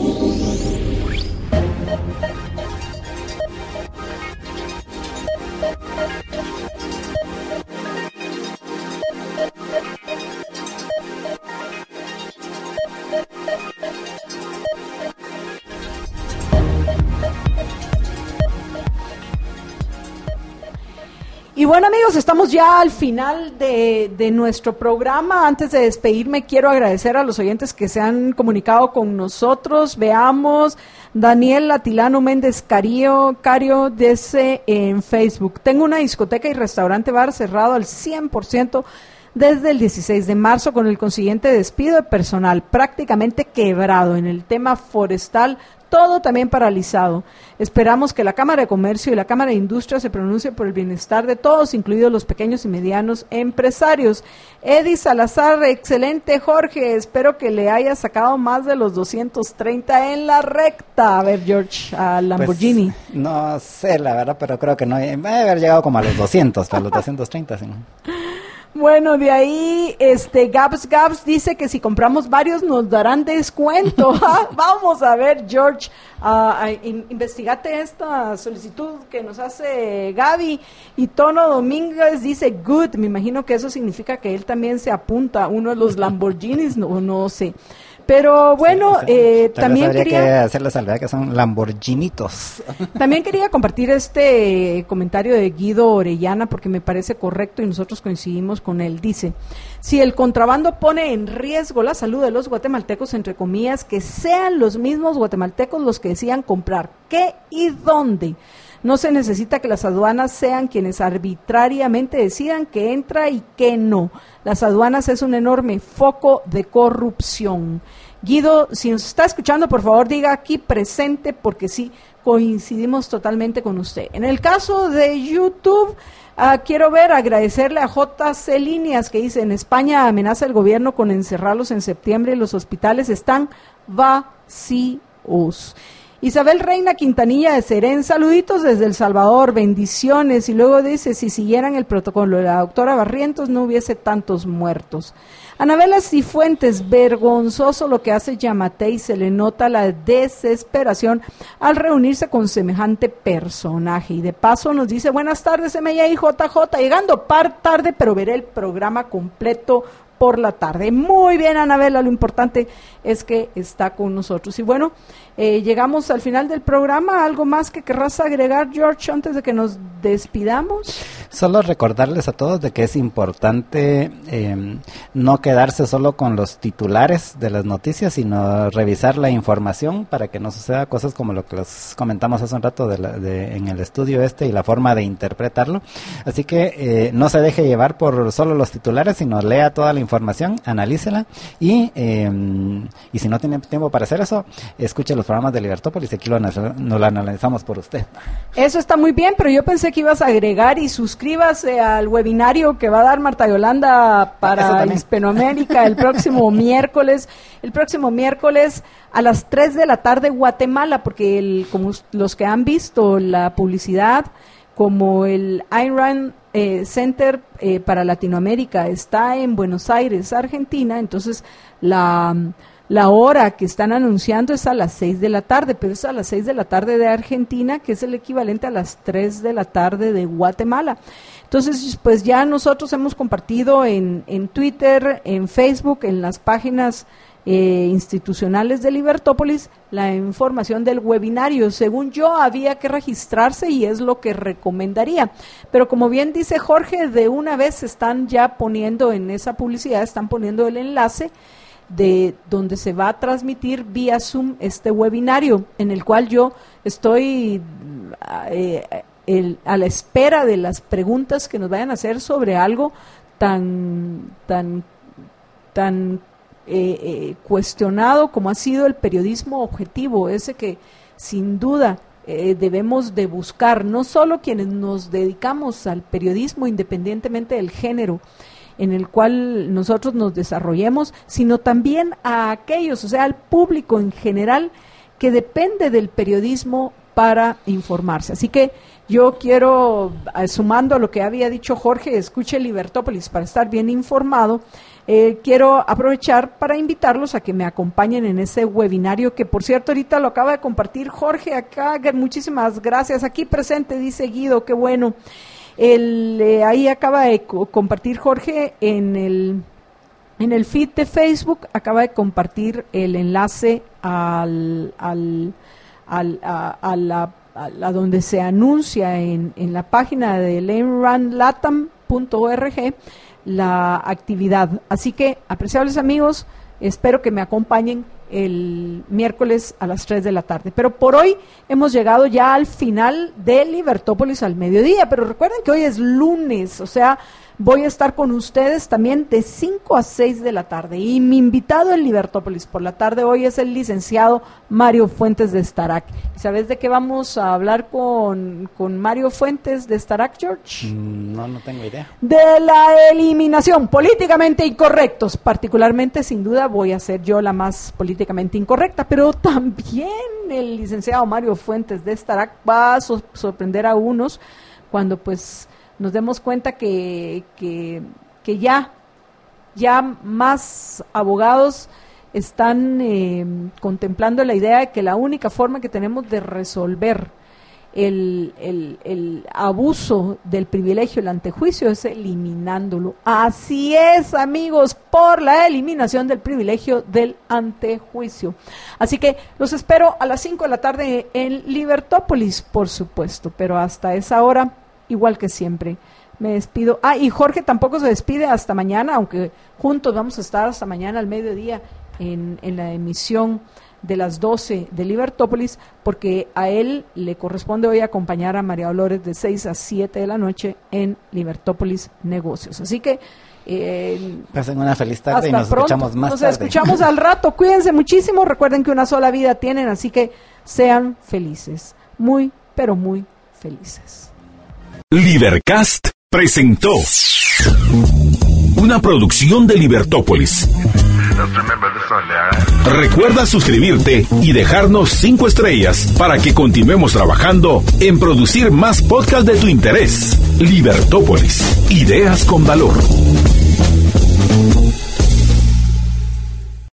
Y bueno, amigos, estamos ya al final de, de nuestro programa. Antes de despedirme, quiero agradecer a los oyentes que se han comunicado con nosotros. Veamos, Daniel Atilano Méndez Cario, Cario dice en Facebook: tengo una discoteca y restaurante bar cerrado al cien por ciento desde el dieciséis de marzo, con el consiguiente despido de personal, prácticamente quebrado. En el tema forestal, todo también paralizado. Esperamos que la Cámara de Comercio y la Cámara de Industria se pronuncien por el bienestar de todos, incluidos los pequeños y medianos empresarios. Eddie Salazar, excelente, Jorge. Espero que le haya sacado más de los doscientos treinta en la recta. A ver, George, a Lamborghini. Pues, no sé, la verdad, pero creo que no. Va a haber llegado como a los doscientos, a los doscientos treinta, sí. Bueno, de ahí, este, Gabs Gabs dice que si compramos varios nos darán descuento. Vamos a ver, George, uh, in, investigate esta solicitud que nos hace Gaby. Y Tono Domínguez dice good. Me imagino que eso significa que él también se apunta a uno de los Lamborghinis, no, no sé. Pero bueno, sí, o sea, eh, también quería que hacer la salvedad que son Lamborghinitos. También quería compartir este comentario de Guido Orellana porque me parece correcto y nosotros coincidimos con él. Dice: si el contrabando pone en riesgo la salud de los guatemaltecos, entre comillas, que sean los mismos guatemaltecos los que decidan comprar qué y dónde. No se necesita que las aduanas sean quienes arbitrariamente decidan qué entra y qué no. Las aduanas es un enorme foco de corrupción. Guido, si nos está escuchando, por favor diga aquí presente, porque sí, coincidimos totalmente con usted. En el caso de YouTube, uh, quiero ver, agradecerle a J C Líneas, que dice: en España amenaza el gobierno con encerrarlos en septiembre y los hospitales están vacíos. Isabel Reina Quintanilla de Serén, saluditos desde El Salvador, bendiciones. Y luego dice: si siguieran el protocolo de la doctora Barrientos no hubiese tantos muertos. Anabela Cifuentes, vergonzoso lo que hace Yamatei, se le nota la desesperación al reunirse con semejante personaje. Y de paso nos dice: buenas tardes, M I J J, llegando par tarde, pero veré el programa completo por la tarde. Muy bien, Anabela, lo importante es que está con nosotros. Y bueno, eh, llegamos al final del programa. ¿Algo más que querrás agregar, George, antes de que nos despidamos? Solo recordarles a todos de que es importante eh, no quedarse solo con los titulares de las noticias, sino revisar la información para que no suceda cosas como lo que les comentamos hace un rato de la, de, en el estudio este y la forma de interpretarlo. Así que eh, no se deje llevar por solo los titulares, sino lea toda la información, analícela y, eh, y si no tiene tiempo para hacer eso, escuche los programas de Libertópolis, aquí lo, nos lo analizamos por usted. Eso está muy bien, pero yo pensé que ibas a agregar y suscríbase al webinario que va a dar Marta Yolanda para Hispanoamérica el próximo miércoles, el próximo miércoles a las tres de la tarde Guatemala, porque el, como los que han visto la publicidad, como el Ayn Rand eh, Center eh, para Latinoamérica está en Buenos Aires, Argentina, entonces la... La hora que están anunciando es a las seis de la tarde, pero es a las seis de la tarde de Argentina, que es el equivalente a las tres de la tarde de Guatemala. Entonces, pues ya nosotros hemos compartido en, en Twitter, en Facebook, en las páginas eh, institucionales de Libertópolis, la información del webinario. Según yo, había que registrarse y es lo que recomendaría. Pero como bien dice Jorge, de una vez están ya poniendo en esa publicidad, están poniendo el enlace de donde se va a transmitir vía Zoom este webinario, en el cual yo estoy eh, el, a la espera de las preguntas que nos vayan a hacer sobre algo tan tan tan eh, eh, cuestionado como ha sido el periodismo objetivo, ese que sin duda eh, debemos de buscar, no solo quienes nos dedicamos al periodismo independientemente del género en el cual nosotros nos desarrollemos, sino también a aquellos, o sea, al público en general que depende del periodismo para informarse. Así que yo quiero, sumando a lo que había dicho Jorge, escuche Libertópolis para estar bien informado, eh, quiero aprovechar para invitarlos a que me acompañen en ese webinario, que por cierto ahorita lo acaba de compartir Jorge acá, muchísimas gracias, aquí presente, dice Guido, qué bueno. El, eh, ahí acaba de co- compartir Jorge en el en el feed de Facebook, acaba de compartir el enlace al, al, al a, a, la, a la donde se anuncia en, en la página de ayn rand latam punto org la actividad. Así que, apreciables amigos, espero que me acompañen el miércoles a las tres de la tarde. Pero por hoy hemos llegado ya al final de Libertópolis al mediodía, pero recuerden que hoy es lunes, o sea, voy a estar con ustedes también de cinco a seis de la tarde, y mi invitado en Libertópolis por la tarde hoy es el licenciado Mario Fuentes de Starac. ¿Sabes de qué vamos a hablar con, con Mario Fuentes de Starac, George? Mm, no, no tengo idea. De la eliminación, políticamente incorrectos, particularmente sin duda voy a ser yo la más políticamente incorrecta, pero también el licenciado Mario Fuentes de Starac va a so- sorprender a unos cuando pues nos demos cuenta que, que, que ya, ya más abogados están eh, contemplando la idea de que la única forma que tenemos de resolver el, el, el abuso del privilegio, el antejuicio, es eliminándolo. Así es, amigos, por la eliminación del privilegio del antejuicio. Así que los espero a las cinco de la tarde en Libertópolis, por supuesto, pero hasta esa hora, igual que siempre, me despido. Ah, y Jorge tampoco se despide hasta mañana, aunque juntos vamos a estar hasta mañana al mediodía en, en la emisión de las doce de Libertópolis, porque a él le corresponde hoy acompañar a María Dolores de seis a siete de la noche en Libertópolis Negocios. Así que eh, pasen una feliz tarde y nos pronto. escuchamos más nos tarde. Nos escuchamos al rato. Cuídense muchísimo. Recuerden que una sola vida tienen, así que sean felices. Muy, pero muy felices. Libercast presentó una producción de Libertópolis. Recuerda suscribirte y dejarnos cinco estrellas para que continuemos trabajando en producir más podcasts de tu interés. Libertópolis, ideas con valor.